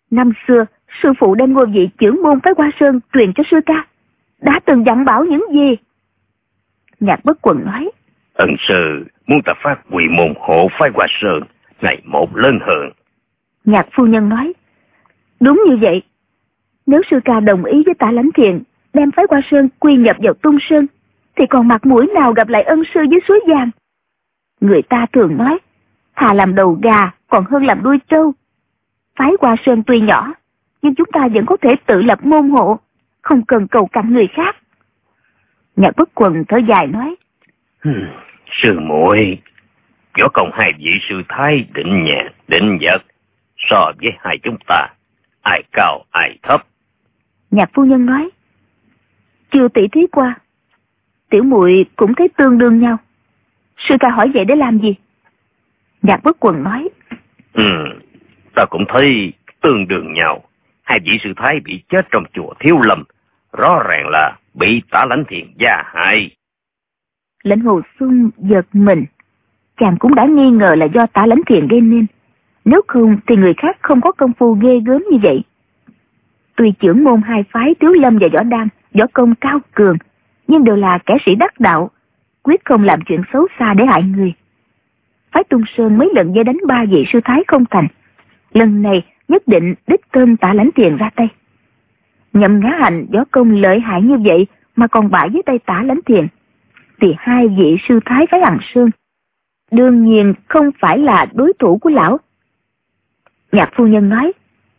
Năm xưa, sư phụ đem ngôi vị trưởng môn phái Hoa Sơn truyền cho sư ca. Đã từng dặn bảo những gì? Nhạc Bất Quần nói, Ân sư muốn ta phát huy môn hộ phái Hoa Sơn ngày một lớn hơn. Nhạc phu nhân nói, đúng như vậy. Nếu sư ca đồng ý với Tả Lãnh Thiền đem phái Hoa Sơn quy nhập vào Tung Sơn, thì còn mặt mũi nào gặp lại ân sư dưới suối vàng. Người ta thường nói, thà làm đầu gà còn hơn làm đuôi trâu. Phái Hoa Sơn tuy nhỏ, nhưng chúng ta vẫn có thể tự lập môn hộ, không cần cầu cạnh người khác. Nhạc Bất Quần thở dài nói, hmm, sư muội, võ công hai vị sư thái định nhẹ định vật, so với hai chúng ta, ai cao ai thấp? Nhạc phu nhân nói, chưa tỉ thí qua, tiểu muội cũng thấy tương đương nhau. Sư ca hỏi vậy để làm gì? Nhạc Bất Quần nói, Ừ, ta cũng thấy tương đương nhau. Hai vị sư thái bị chết trong chùa Thiếu Lâm, rõ ràng là bị Tả Lãnh Thiền gia hại. Lãnh Hồ Xuân giật mình, chàng cũng đã nghi ngờ là do Tả Lãnh Thiền gây nên. Nếu không thì người khác không có công phu ghê gớm như vậy. Tuy trưởng môn hai phái Thiếu Lâm và Võ Đan võ công cao cường, nhưng đều là kẻ sĩ đắc đạo, quyết không làm chuyện xấu xa để hại người. Phái Tung Sơn mấy lần dây đánh ba vị sư thái không thành, lần này nhất định đích thân Tả Lãnh Thiền ra tay. Nhậm Ngã Hành võ công lợi hại như vậy mà còn bại với tay Tả Lãnh Thiền, thì hai vị sư thái phái Hằng Sơn đương nhiên không phải là đối thủ của lão. Nhạc phu nhân nói,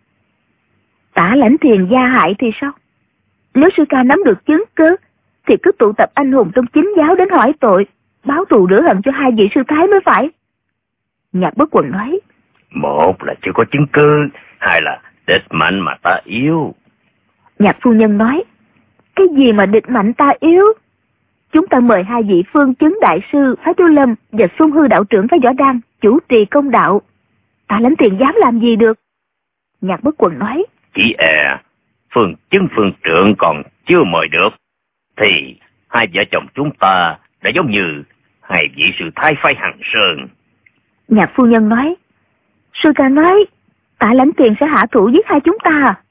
Tả Lãnh Thiền gia hại thì sao? Nếu sư ca nắm được chứng cớ thì cứ tụ tập anh hùng trong chính giáo đến hỏi tội, báo thù rửa hận cho hai vị sư thái mới phải. Nhạc Bất Quần nói, một là chưa có chứng cứ, hai là địch mạnh mà ta yếu. Nhạc phu nhân nói, cái gì mà địch mạnh ta yếu? Chúng ta mời hai vị Phương Chứng đại sư phái Thiếu Lâm và Xuân Hư đạo trưởng phái Võ Đan chủ trì công đạo, Tả Lãnh Thiền dám làm gì được? Nhạc Bất Quần nói, chỉ e Phương Chứng phương trượng còn chưa mời được, thì hai vợ chồng chúng ta đã giống như hai vị sư thái phái Hằng Sơn. Nhạc phu nhân nói, sư ca nói Tả Lãnh Thiền sẽ hạ thủ giết hai chúng ta à?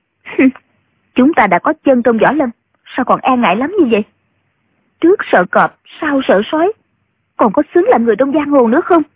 Chúng ta đã có chân trong võ lâm, sao còn e ngại lắm như vậy? Trước sợ cọp, sau sợ sói, còn có xứng làm người trong giang hồ nữa không?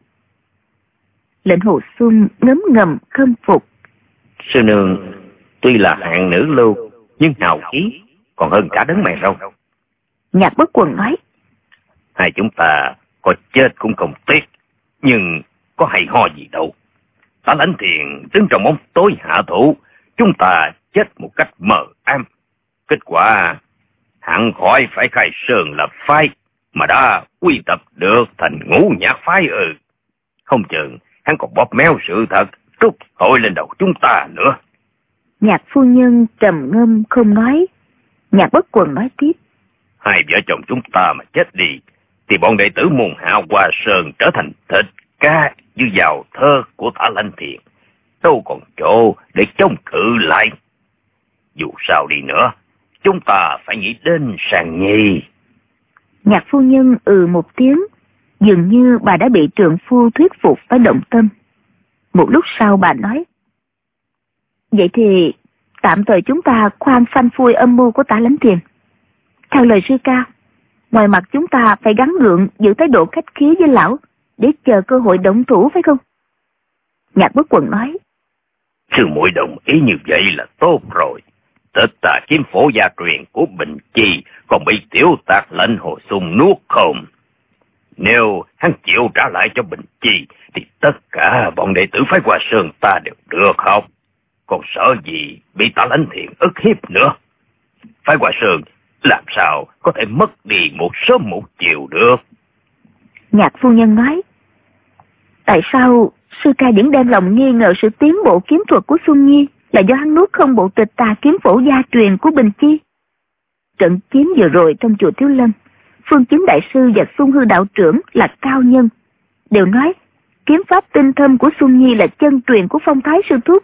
Lệnh Hồ Xuân ngấm ngầm khâm phục. Sư nương tuy là hạng nữ lưu, nhưng hào khí còn hơn cả đấng mày râu. Nhạc Bất Quần nói, hai chúng ta có chết cũng không tiếc, nhưng có hay ho gì đâu. Tả Lãnh Thiền đứng trong bóng tối hạ thủ, chúng ta chết một cách mờ ám. Kết quả hẳn khỏi phải khai sơn lập phái, mà đã quy tập được thành Ngũ Nhạc phái ừ. Không chừng hắn còn bóp méo sự thật, trút tội lên đầu chúng ta nữa. Nhạc phu nhân trầm ngâm không nói. Nhạc Bất Quần nói tiếp, hai vợ chồng chúng ta mà chết đi, thì bọn đệ tử môn hạ Hoa Sơn trở thành thịt cá như vào thơ của Tả Lãnh Thiền, đâu còn chỗ để chống cự lại. Dù sao đi nữa, chúng ta phải nghĩ đến Sàng Nhi. Nhạc phu nhân ừ một tiếng, dường như bà đã bị trượng phu thuyết phục phải động tâm. Một lúc sau bà nói, vậy thì tạm thời chúng ta khoan phanh phui âm mưu của Tả Lãnh Thiền. Theo lời sư ca, ngoài mặt chúng ta phải gắng gượng giữ thái độ khách khí với lão, để chờ cơ hội động thủ phải không? Nhạc Bất Quần nói, sư muội đồng ý như vậy là tốt rồi. Tịch Tà Kiếm Phổ gia truyền của Bình Chi còn bị Tiểu Tạc Lệnh Hồ Xuân nuốt không? Nếu hắn chịu trả lại cho Bình Chi, thì tất cả bọn đệ tử phái Hoa Sơn ta đều được học. Còn sợ gì bị Tả Lãnh Thiền ức hiếp nữa? Phái Hoa Sơn làm sao có thể mất đi một sớm một chiều được? Nhạc phu nhân nói, tại sao sư ca vẫn đem lòng nghi ngờ sự tiến bộ kiếm thuật của Xuân Nhi là do hắn nuốt không bộ Tịch Tà Kiếm Phổ gia truyền của Bình Chi? Trận chiến vừa rồi trong chùa Thiếu Lâm, Phương Chứng đại sư và Xuân Hư đạo trưởng là cao nhân, đều nói kiếm pháp tinh thâm của Xuân Nhi là chân truyền của Phong Thái sư thúc.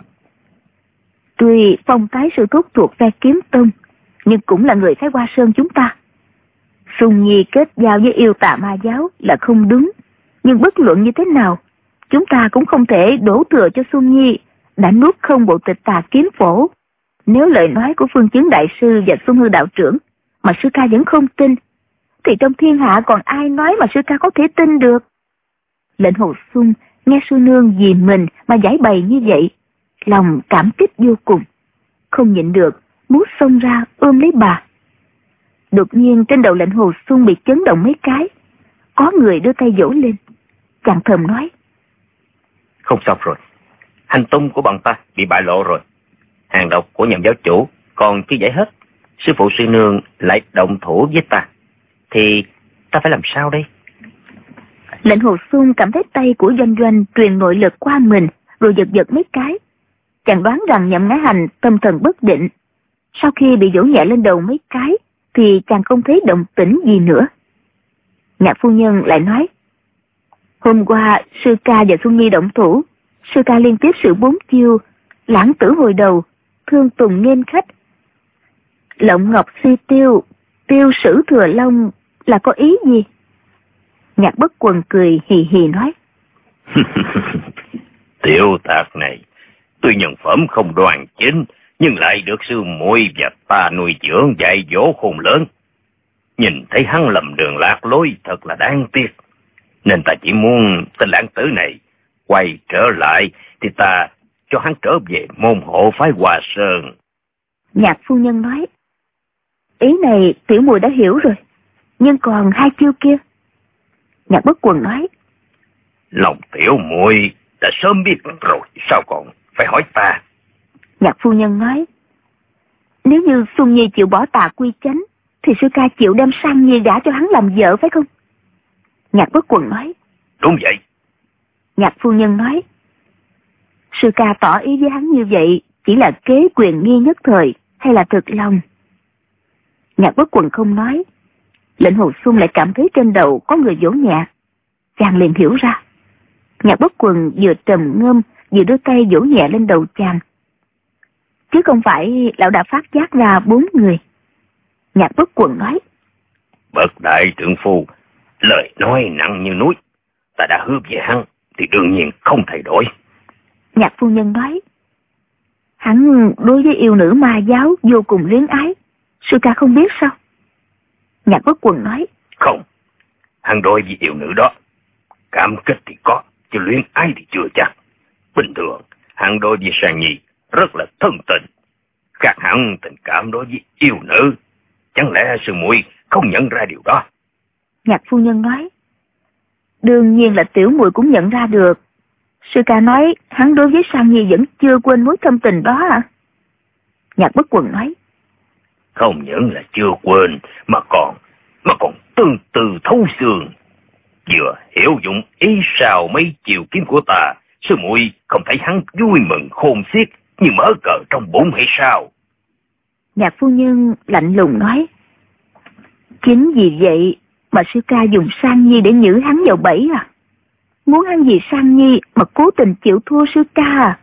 Tuy Phong Thái sư thúc thuộc phe Kiếm Tông, nhưng cũng là người phái Hoa Sơn chúng ta. Xuân Nhi kết giao với yêu tà ma giáo là không đúng, nhưng bất luận như thế nào, chúng ta cũng không thể đổ thừa cho Xuân Nhi đã nuốt không bộ tịch Tà Kiếm Phổ. Nếu lời nói của Phương Chứng đại sư và Xuân Hư đạo trưởng mà sư ca vẫn không tin, thì trong thiên hạ còn ai nói mà sư ca có thể tin được? Lệnh Hồ Xuân nghe sư nương vì mình mà giải bày như vậy, lòng cảm kích vô cùng, không nhịn được muốn xông ra ôm lấy bà. Đột nhiên trên đầu Lệnh Hồ Xuân bị chấn động mấy cái, có người đưa tay vỗ lên. Chàng thầm nói: không xong rồi, hành tung của bọn ta bị bại lộ rồi. Hàng độc của nhậm giáo chủ còn chưa giải hết, sư phụ sư nương lại động thủ với ta, thì ta phải làm sao đây? Lệnh Hồ Xuân cảm thấy tay của Doanh Doanh truyền nội lực qua mình, rồi giật giật mấy cái. Chàng đoán rằng Nhậm Ngã Hành tâm thần bất định. Sau khi bị vỗ nhẹ lên đầu mấy cái, thì chàng không thấy động tĩnh gì nữa. Nhạc phu nhân lại nói: hôm qua sư ca và Xuân Nhi động thủ, sư ca liên tiếp sử bốn chiêu lãng tử hồi đầu, thương tùng nghênh khách, lộng ngọc suy tiêu, tiêu sử thừa long, là có ý gì? Nhạc Bất Quần cười hì hì nói: tiểu tạc này tuy nhân phẩm không đoan chính, nhưng lại được sư muội và ta nuôi dưỡng dạy dỗ khôn lớn. Nhìn thấy hắn lầm đường lạc lối thật là đáng tiếc, nên ta chỉ muốn tên lãng tử này quay trở lại thì ta cho hắn trở về môn hộ phái Hoa Sơn. Nhạc phu nhân nói: ý này tiểu muội đã hiểu rồi, nhưng còn hai chiêu kia? Nhạc Bất Quần nói: lòng tiểu muội đã sớm biết rồi, sao còn phải hỏi ta? Nhạc phu nhân nói: nếu như Xuân Nhi chịu bỏ Tà Quy Chánh, thì sư ca chịu đem Sang Nhi gả cho hắn làm vợ phải không? Nhạc Bất Quần nói: đúng vậy. Nhạc phu nhân nói: sư ca tỏ ý với hắn như vậy chỉ là kế quyền nghi nhất thời, hay là thực lòng? Nhạc Bất Quần không nói. Lệnh Hồ Xuân lại cảm thấy trên đầu có người vỗ nhẹ. Chàng liền hiểu ra. Nhạc Bất Quần vừa trầm ngâm vừa đưa tay vỗ nhẹ lên đầu chàng, chứ không phải lão đã phát giác ra bốn người. Nhạc Bất Quần nói: bậc đại trượng phu, lời nói nặng như núi, ta đã hứa về hắn thì đương nhiên không thay đổi. Nhạc phu nhân nói: hắn đối với yêu nữ ma giáo vô cùng luyến ái, sư ca không biết sao? Nhạc Bất Quần nói: không, hắn đối với yêu nữ đó cảm kích thì có, chứ luyến ái thì chưa chắc. Bình thường hắn đối với Sang Nhi rất là thân tình, khác hẳn tình cảm đối với yêu nữ. Chẳng lẽ sư muội không nhận ra điều đó? Nhạc phu nhân nói: đương nhiên là tiểu muội cũng nhận ra được. Sư ca nói hắn đối với Sang Nhi vẫn chưa quên mối thâm tình đó à? Nhạc Bất Quần nói: không những là chưa quên, mà còn mà còn tương tư thấu xương. Vừa hiểu dụng ý sao mấy chiều kiếm của ta, sư muội không thấy hắn vui mừng khôn xiết như mở cờ trong bụng hay sao? Nhạc phu nhân lạnh lùng nói: chính vì vậy mà sư ca dùng Sang Nhi để nhử hắn vào bẫy à? Muốn hắn vì Sang Nhi mà cố tình chịu thua sư ca à?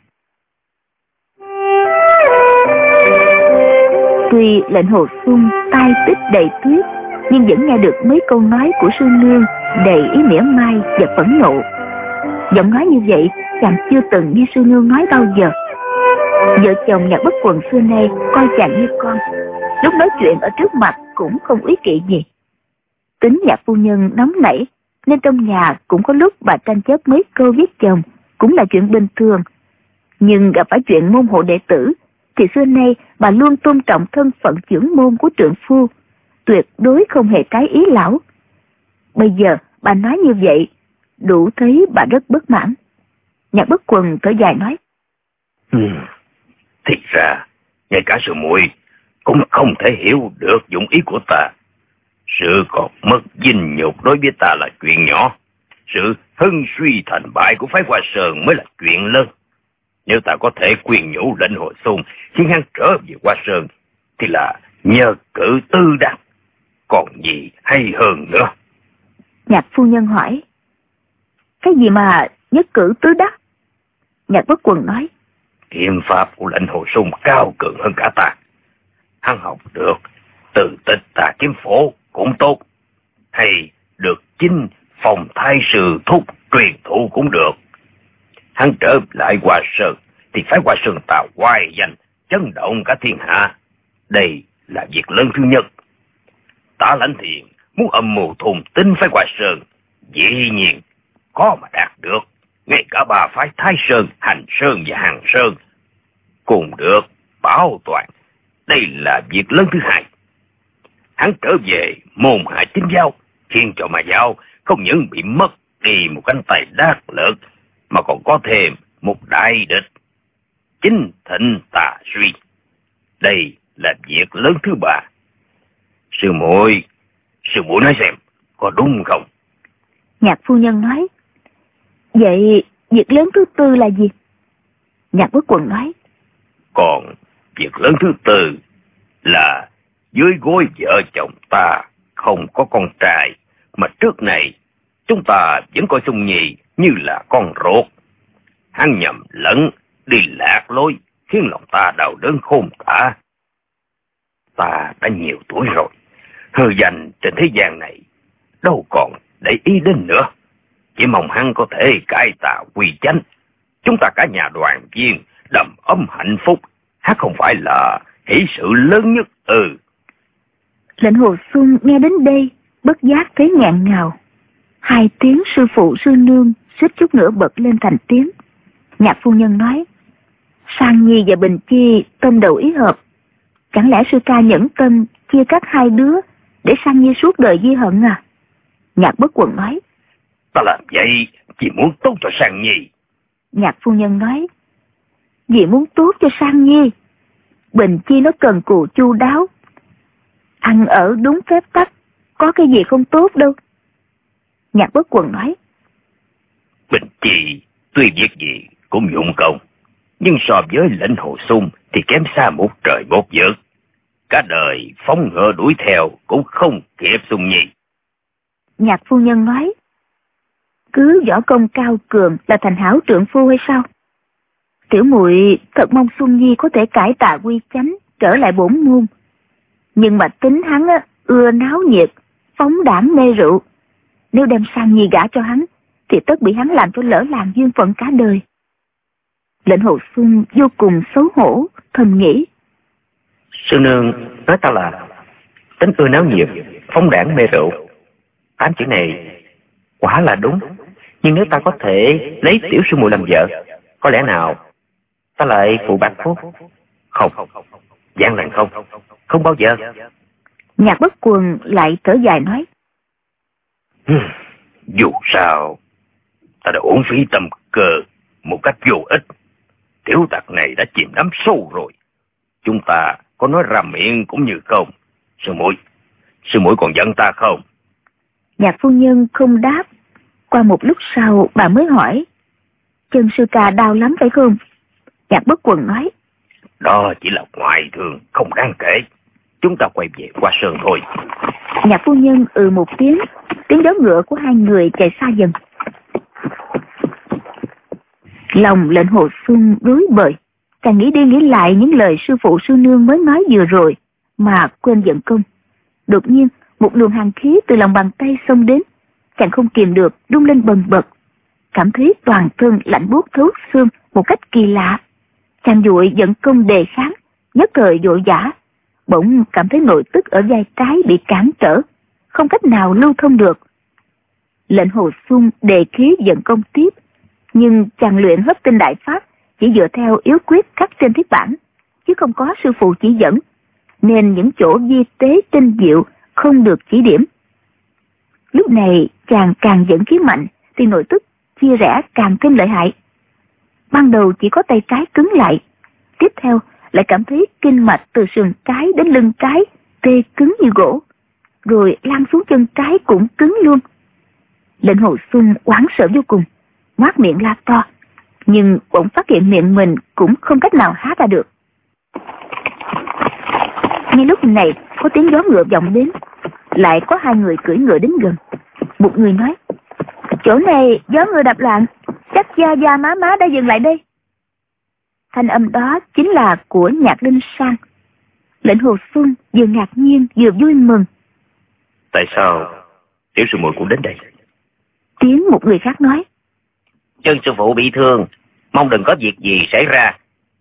Tuy Lệnh Hồ Xuân tai tích đầy tuyết, nhưng vẫn nghe được mấy câu nói của sư nương đầy ý mỉa mai và phẫn nộ. Giọng nói như vậy chàng chưa từng nghe sư nương nói bao giờ. Vợ chồng Nhạc Bất Quần xưa nay coi chàng như con, lúc nói chuyện ở trước mặt cũng không ý kỵ gì. Tính Nhạc phu nhân nóng nảy, nên trong nhà cũng có lúc bà tranh chấp mấy câu với chồng, cũng là chuyện bình thường. Nhưng gặp phải chuyện môn hộ đệ tử, thì xưa nay bà luôn tôn trọng thân phận trưởng môn của trượng phu, tuyệt đối không hề trái ý lão. Bây giờ bà nói như vậy, đủ thấy bà rất bất mãn. Nhạc Bất Quần thở dài nói: ừ, thì ra ngay cả sư muội cũng không thể hiểu được dụng ý của ta. Sự còn mất dinh nhục đối với ta là chuyện nhỏ, sự hưng suy thành bại của phái Hoa Sơn mới là chuyện lớn. Nếu ta có thể khuyên nhủ Lệnh Hồ Xuân khiến hắn trở về Hoa Sơn, thì là nhờ cử tư đắc, còn gì hay hơn nữa? Nhạc phu nhân hỏi: cái gì mà nhất cử tứ đắc? Nhạc Bất Quần nói: kiếm pháp của Lệnh Hồ Xuân cao cường hơn cả ta. Hắn học được từ tịch Tà Kiếm Phổ cũng tốt, hay được chính Phòng Thái Sư thúc truyền thụ cũng được. Hắn trở lại Hoa Sơn thì phái Hoa Sơn ta hoài danh, chấn động cả thiên hạ. Đây là việc lớn thứ nhất. Ta Lãnh Thiền muốn âm mưu thùng tính phái Hoa Sơn, dĩ nhiên có mà đạt được. Ngay cả ba phái Thái Sơn, Hành Sơn và Hằng Sơn cùng được bảo toàn. Đây là việc lớn thứ hai. Hắn trở về môn hạ chính giáo, khiến cho mà giáo không những bị mất đi một cánh tay đắc lực, mà còn có thêm một đại địch, chính Thịnh Tà Suy. Đây là việc lớn thứ ba. Sư muội, sư muội nói xem, có đúng không? Nhạc phu nhân nói, vậy việc lớn thứ tư là gì? Nhạc Bất Quần nói, còn việc lớn thứ tư là dưới gối vợ chồng ta không có con trai, mà trước này chúng ta vẫn coi Sung Nhi như là con ruột. Hắn nhầm lẫn, đi lạc lối, khiến lòng ta đau đớn khôn tả. Ta đã nhiều tuổi rồi, hư danh trên thế gian này đâu còn để ý đến nữa. Chỉ mong hắn có thể cải tà quy chánh, chúng ta cả nhà đoàn viên đầm ấm hạnh phúc. Hắn không phải là hỷ sự lớn nhất. Ừ. Lệnh Hồ Xuân nghe đến đây bất giác thấy ngạn ngào. Hai tiếng sư phụ sư nương suýt chút nữa bật lên thành tiếng. Nhạc phu nhân nói, Sang Nhi và Bình Chi tâm đầu ý hợp, chẳng lẽ sư ca nhẫn tâm chia cắt hai đứa để Sang Nhi suốt đời ghi hận à? Nhạc Bất Quần nói, ta làm vậy chỉ muốn tốt cho Sang Nhi. Nhạc phu nhân nói, vì muốn tốt cho Sang Nhi, Bình Chi nó cần cù chu đáo, ăn ở đúng phép tắc, có cái gì không tốt đâu. Nhạc Bất Quần nói, Bình Chi tuy việc gì cũng dụng công, nhưng so với Lệnh Hồ Xuân thì kém xa một trời một vực. Cả đời phóng ngựa đuổi theo cũng không kịp Xuân Nhi. Nhạc phu nhân nói, cứ võ công cao cường là thành hảo trượng phu hay sao? Tiểu muội thật mong Xuân Nhi có thể cải tà quy chánh, trở lại bổn môn. Nhưng mà tính hắn á, ưa náo nhiệt, phóng đãng mê rượu. Nếu đem Sang Nhi gả cho hắn, thì tất bị hắn làm cho lỡ làng duyên phận cả đời. Lệnh Hồ Xuân vô cùng xấu hổ, thầm nghĩ, sư nương nói ta là tính ưa náo nhiệt, phóng đãng mê rượu. Tám chữ này quả là đúng, nhưng nếu ta có thể lấy tiểu sư muội làm vợ, có lẽ nào ta lại phụ bạc phúc? Không, gian rằng không, không bao giờ. Nhạc Bất Quần lại thở dài nói, dù sao ta đã uổng phí tâm cơ một cách vô ích. Tiểu tặc này đã chìm đắm sâu rồi, chúng ta có nói ra miệng cũng như không. Sư muội, sư muội còn giận ta không? Nhạc phu nhân không đáp. Qua một lúc sau bà mới hỏi, chân sư ca đau lắm phải không? Nhạc Bất Quần nói, đó chỉ là ngoại thương, không đáng kể. Chúng ta quay về Hoa Sơn thôi. Nhạc phu nhân ừ một tiếng, tiếng gió ngựa của hai người chạy xa dần. Lòng Lệnh Hồ Xuân rối bời, càng nghĩ đi nghĩ lại những lời sư phụ sư nương mới nói vừa rồi mà quên giận công. Đột nhiên một luồng hàn khí từ lòng bàn tay xông đến, chàng không kìm được rung lên bần bật, cảm thấy toàn thân lạnh buốt thấu xương một cách kỳ lạ. Chàng vội giận công đề kháng, nhất thời vội vã, bỗng cảm thấy nội tức ở vai trái bị cản trở, không cách nào lưu thông được. Lệnh Hồ Xuân đề khí giận công tiếp, nhưng chàng luyện hấp tinh đại pháp chỉ dựa theo yếu quyết khắc trên thiết bản, chứ không có sư phụ chỉ dẫn, nên những chỗ vi tế tinh diệu không được chỉ điểm. Lúc này chàng càng dẫn khí mạnh thì nội tức chia rẽ càng thêm lợi hại. Ban đầu chỉ có tay trái cứng lại, tiếp theo lại cảm thấy kinh mạch từ sườn trái đến lưng trái tê cứng như gỗ, rồi lan xuống chân trái cũng cứng luôn. Lệnh Hồ Xuân hoảng sợ vô cùng, ngoác miệng la to, nhưng bỗng phát hiện miệng mình cũng không cách nào há ra được. Ngay lúc này có tiếng gió ngựa vọng đến, lại có hai người cưỡi ngựa đến gần. Một người nói, chỗ này gió ngựa đập loạn, chắc gia gia má má đã dừng lại đây. Thanh âm đó chính là của Nhạc Linh Sang. Lệnh Hồ Xuân vừa ngạc nhiên vừa vui mừng. Tại sao tiểu sư muội cũng đến đây? Tiếng một người khác nói, chân sư phụ bị thương, mong đừng có việc gì xảy ra,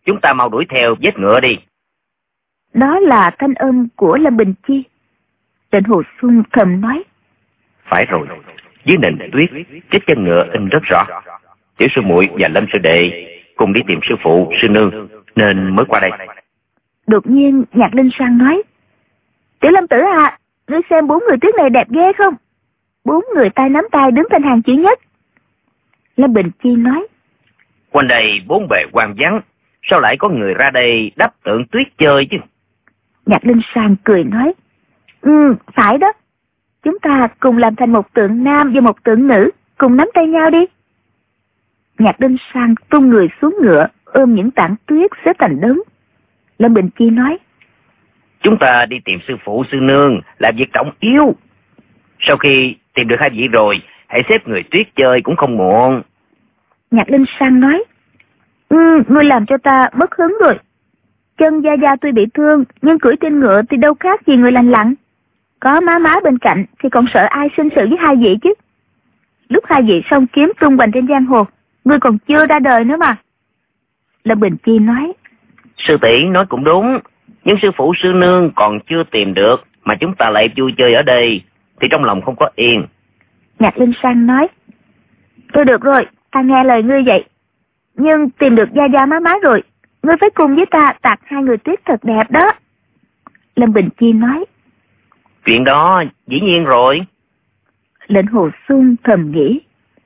chúng ta mau đuổi theo vết ngựa đi. Đó là thanh âm của Lâm Bình Chi. Lệnh Hồ Xuân thầm nói. Phải rồi, dưới nền tuyết, vết chân ngựa in rất rõ. Tiểu sư muội và Lâm sư đệ cùng đi tìm sư phụ, sư nương, nên mới qua đây. Đột nhiên Nhạc Linh Sang nói. Tiểu Lâm tử à, ngươi xem bốn người tuyết này đẹp ghê không? Bốn người tay nắm tay đứng thành hàng chữ nhất. Lâm Bình Chi nói. Quanh đây bốn bề hoang vắng, sao lại có người ra đây đắp tượng tuyết chơi chứ? Nhạc Linh Sang cười nói. Ừ, phải đó. Chúng ta cùng làm thành một tượng nam và một tượng nữ, cùng nắm tay nhau đi. Nhạc Linh Sang tung người xuống ngựa, ôm những tảng tuyết xếp thành đống. Lâm Bình Chi nói. Chúng ta đi tìm sư phụ sư nương là việc trọng yếu. Sau khi tìm được hai vị rồi, hãy xếp người tuyết chơi cũng không muộn. Nhạc Linh Sang nói. Ừ, ngươi làm cho ta mất hứng rồi. Chân Gia Gia tuy bị thương, nhưng cưỡi trên ngựa thì đâu khác gì người lành lặn. Có má má bên cạnh thì còn sợ ai sinh sự với hai vị chứ. Lúc hai vị song kiếm tung hoành trên giang hồ, ngươi còn chưa ra đời nữa mà. Lâm Bình Chi nói. Sư tỷ nói cũng đúng, nhưng sư phụ sư nương còn chưa tìm được, mà chúng ta lại vui chơi ở đây, thì trong lòng không có yên. Nhạc Linh Sang nói. Thôi được rồi, ta nghe lời ngươi vậy. Nhưng tìm được Gia Gia má má rồi, ngươi phải cùng với ta tạc hai người tuyết thật đẹp đó. Lâm Bình Chi nói. Chuyện đó dĩ nhiên rồi. Lệnh Hồ Xuân thầm nghĩ.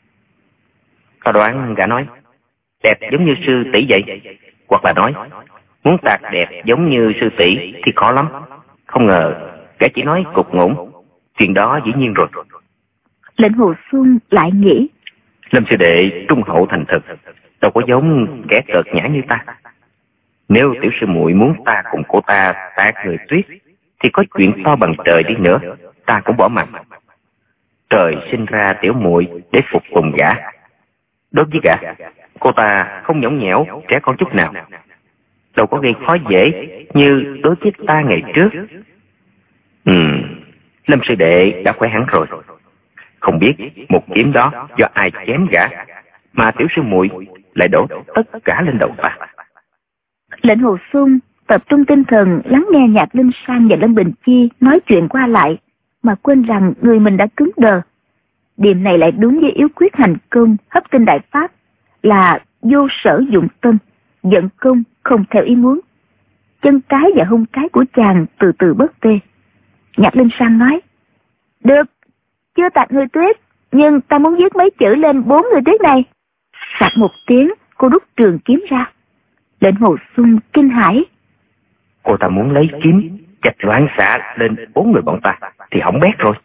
Ta đoán gã nói đẹp giống như sư tỷ vậy, hoặc là nói muốn tạc đẹp giống như sư tỷ thì khó lắm. Không ngờ gã chỉ nói cục ngủng. Chuyện đó dĩ nhiên rồi. Lệnh Hồ Xuân lại nghĩ. Lâm sư đệ trung hậu thành thực, đâu có giống kẻ cợt nhã như ta. Nếu tiểu sư muội muốn ta cùng cô ta tạc người tuyết, thì có chuyện to bằng trời đi nữa, ta cũng bỏ mặt. Trời sinh ra tiểu muội để phục tùng gã. Đối với gã, cô ta không nhõng nhẽo, trẻ con chút nào, đâu có gây khó dễ như đối với ta ngày trước. Ừ, Lâm sư đệ đã khỏe hẳn rồi. Không biết một kiếm đó do ai chém gã, mà tiểu sư muội lại đổ tất cả lên đầu ta. Lệnh Hồ Xuân tập trung tinh thần lắng nghe Nhạc Linh Sang và Lâm Bình Chi nói chuyện qua lại, mà quên rằng người mình đã cứng đờ. Điểm này lại đúng với yếu quyết hành công hấp tinh đại pháp, là vô sở dụng tâm, giận công không theo ý muốn. Chân cái và hông cái của chàng từ từ bớt tê. Nhạc Linh Sang nói. Được, chưa tạc người tuyết, nhưng ta muốn viết mấy chữ lên bốn người tuyết này. Sạc một tiếng, cô rút trường kiếm ra. Lệnh Hồ Xuân kinh hãi. Cô ta muốn lấy kiếm chặt loạn xạ lên bốn người bọn ta thì hỏng bét rồi.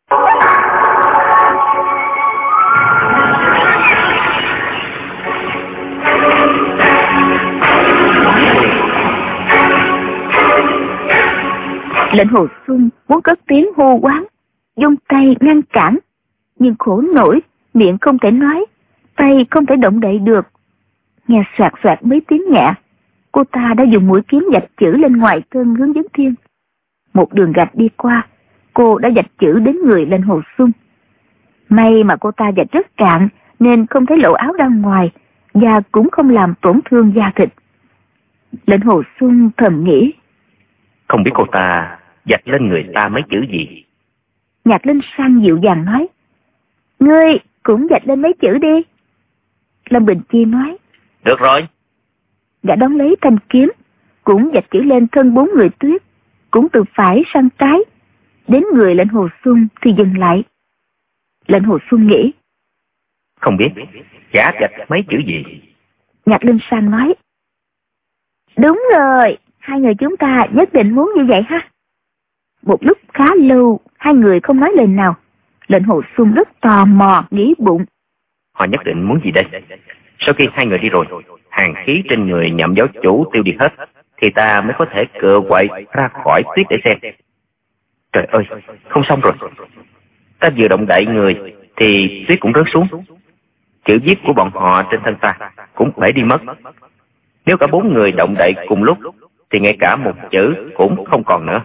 Lệnh Hồ Xuân muốn cất tiếng hô quán, dùng tay ngăn cản, nhưng khổ nổi, miệng không thể nói, tay không thể động đậy được. Nghe soạt soạt mấy tiếng nhẹ, cô ta đã dùng mũi kiếm vạch chữ lên ngoài thân Hướng Vấn Thiên. Một đường gạch đi qua, cô đã vạch chữ đến người Lệnh Hồ Xuân. May mà cô ta vạch rất cạn nên không thấy lộ áo ra ngoài, và cũng không làm tổn thương da thịt. Lệnh Hồ Xuân thầm nghĩ. Không biết cô ta vạch lên người ta mấy chữ gì. Nhạc Linh Sang dịu dàng nói. Ngươi cũng vạch lên mấy chữ đi. Lâm Bình Chi nói. Được rồi. Gã đón lấy thanh kiếm, cũng vạch chữ lên thân bốn người tuyết, cũng từ phải sang trái. Đến người Lệnh Hồ Xuân thì dừng lại. Lệnh Hồ Xuân nghĩ. Không biết gã vạch mấy chữ gì. Nhạc Linh Sang nói. Đúng rồi, hai người chúng ta nhất định muốn như vậy ha. Một lúc khá lâu, hai người không nói lời nào. Lệnh Hồ Xuân rất tò mò, nghĩ bụng. Họ nhất định muốn gì đây? Sau khi hai người đi rồi, hàng khí trên người nhậm giáo chủ tiêu đi hết, thì ta mới có thể cựa quậy ra khỏi tuyết để xem. Trời ơi, không xong rồi. Ta vừa động đậy người, thì tuyết cũng rớt xuống. Chữ viết của bọn họ trên thân ta cũng bể đi mất. Nếu cả bốn người động đậy cùng lúc, thì ngay cả một chữ cũng không còn nữa.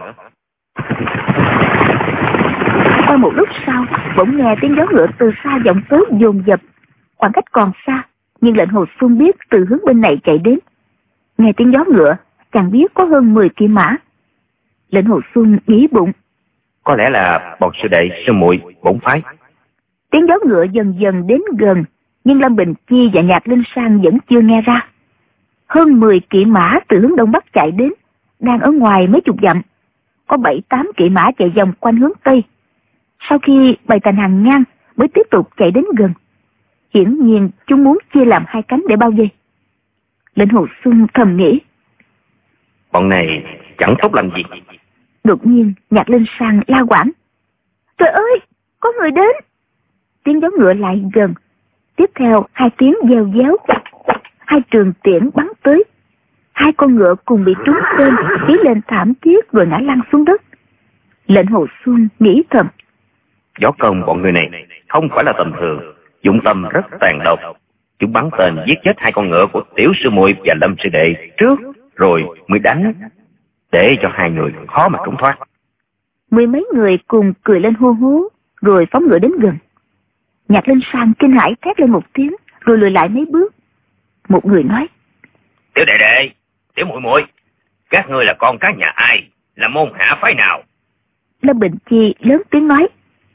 Qua một lúc sau, bỗng nghe tiếng gió ngựa từ xa vọng tới dồn dập. Khoảng cách còn xa, nhưng Lệnh Hồ Xuân biết từ hướng bên này chạy đến. Nghe tiếng gió ngựa, chàng biết có hơn mười kỵ mã. Lệnh Hồ Xuân nghĩ bụng, có lẽ là bọn sư đệ sư muội bổn phái. Tiếng gió ngựa dần dần đến gần, nhưng Lâm Bình Chi và Nhạc Linh Sang vẫn chưa nghe ra. Hơn mười kỵ mã từ hướng đông bắc chạy đến, đang ở ngoài mấy chục dặm. Có bảy tám kỵ mã chạy vòng quanh hướng tây. Sau khi bày thành hàng ngang mới tiếp tục chạy đến gần. Hiển nhiên chúng muốn chia làm hai cánh để bao vây. Lệnh Hồ Xuân thầm nghĩ, bọn này chẳng tốt làm gì. Đột nhiên Nhạc Linh Sang la quảng, trời ơi, có người đến. Tiếng gió ngựa lại gần. Tiếp theo hai tiếng vèo véo, hai trường tiễn bắn tới. Hai con ngựa cùng bị trúng tên, khí lên thảm thiết rồi ngã lăn xuống đất. Lệnh Hồ Xuân nghĩ thầm, Võ công bọn người này không phải là tầm thường, dụng tâm rất tàn độc. Chúng bắn tên giết chết hai con ngựa của tiểu sư muội và Lâm sư đệ trước, rồi mới đánh, để cho hai người khó mà trốn thoát. Mười mấy người cùng cười lên hô hố, rồi phóng ngựa đến gần. Nhạc Linh Sang kinh hãi thét lên một tiếng, rồi lùi lại mấy bước. Một người nói, Tiểu đệ đệ, tiểu muội muội, các ngươi là con cái nhà ai, là môn hạ phái nào? Lâm Bình Chi lớn tiếng nói,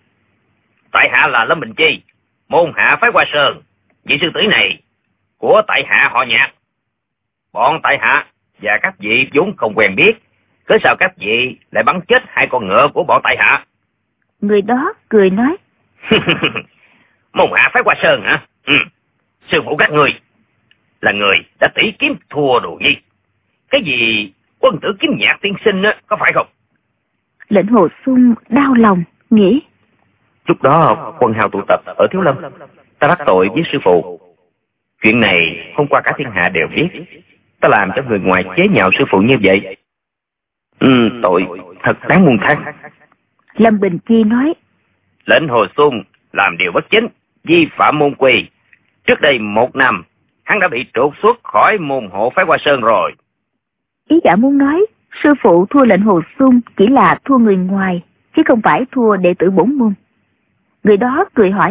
Tại hạ là Lâm Bình Chi, môn hạ phái Hoa Sơn. Vị sư tỷ này của tại hạ họ Nhạc. Bọn tại hạ và các vị vốn không quen biết, cớ sao các vị lại bắn chết hai con ngựa của bọn tại hạ? Người đó cười nói, Môn hạ phái Hoa Sơn hả? Ừ. Sư phụ các ngươi là người đã tỷ kiếm thua Đồ Nhi. Cái gì quân tử kiếm Nhạc tiên sinh á, có phải không? Lệnh Hồ Xuân đau lòng, nghĩ, Lúc đó quân hào tụ tập ở Thiếu Lâm, ta đắc tội với sư phụ. Chuyện này hôm qua cả thiên hạ đều biết. Ta làm cho người ngoài chế nhạo sư phụ như vậy, ừ, tội thật đáng muôn than. Lâm Bình Chi nói, Lệnh Hồ Xuân làm điều bất chính, vi phạm môn quy. Trước đây một năm, hắn đã bị trục xuất khỏi môn hộ phái Hoa Sơn rồi. Ý giả muốn nói, sư phụ thua Lệnh Hồ Xuân chỉ là thua người ngoài, chứ không phải thua đệ tử bổn môn. Người đó cười hỏi,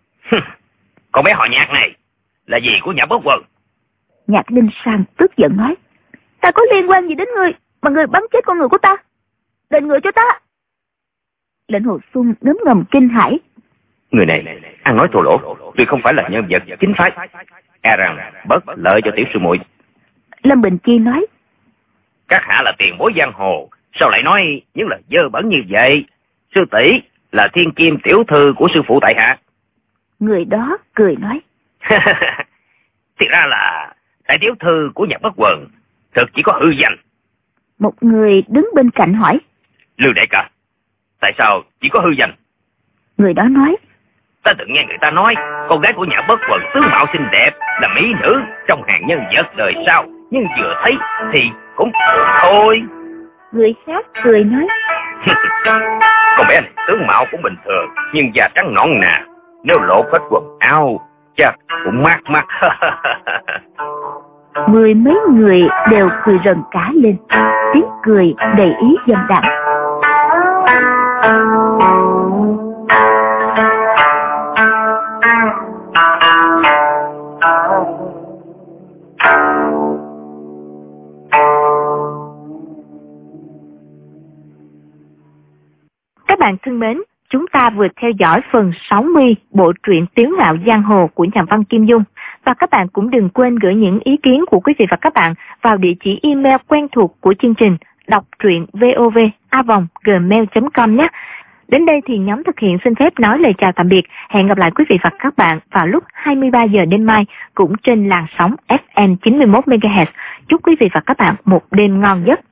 Con bé họ Nhạc này là gì của nhà Bất Quần? Nhạc Linh Sang tức giận nói, ta có liên quan gì đến ngươi mà ngươi bắn chết con người của ta? Đền người cho ta. Lệnh Hồ Xuân ngấm ngầm kinh hãi. Người này ăn nói thô lỗ, tuy không phải là nhân vật chính phái, e rằng bất lợi cho tiểu sư muội. Lâm Bình Chi nói, Các hạ là tiền bối giang hồ, sao lại nói những lời dơ bẩn như vậy? Sư tỷ là thiên kim tiểu thư của sư phụ tại hạ. Người đó cười nói, Thì ra là đại tiểu thư của nhà Bất Quần, thực chỉ có hư danh. Một người đứng bên cạnh hỏi, Lưu đại ca, tại sao chỉ có hư danh? Người đó nói, Ta từng nghe người ta nói con gái của nhà Bất Quần tướng mạo xinh đẹp, là mỹ nữ trong hàng nhân vật đời sau, nhưng vừa thấy thì cũng thôi. Người khác cười nói, Con bé này tướng mạo cũng bình thường, nhưng da trắng nõn nà, nếu lộ hết quần áo chắc cũng mát mắt. Mười mấy người đều cười rần cả lên, tiếng cười đầy ý dâm đãng. Các bạn thân mến, chúng ta vừa theo dõi phần sáu mươi bộ truyện Tiếu Ngạo Giang Hồ của nhà văn Kim Dung. Và các bạn cũng đừng quên gửi những ý kiến của quý vị và các bạn vào địa chỉ email quen thuộc của chương trình đọc truyện vov a vòng gmail chấm com nhé. Đến đây thì nhóm thực hiện xin phép nói lời chào tạm biệt. Hẹn gặp lại quý vị và các bạn vào lúc hai mươi ba giờ đêm mai cũng trên làn sóng ép em chín mươi mốt mê ga héc. Chúc quý vị và các bạn một đêm ngon giấc.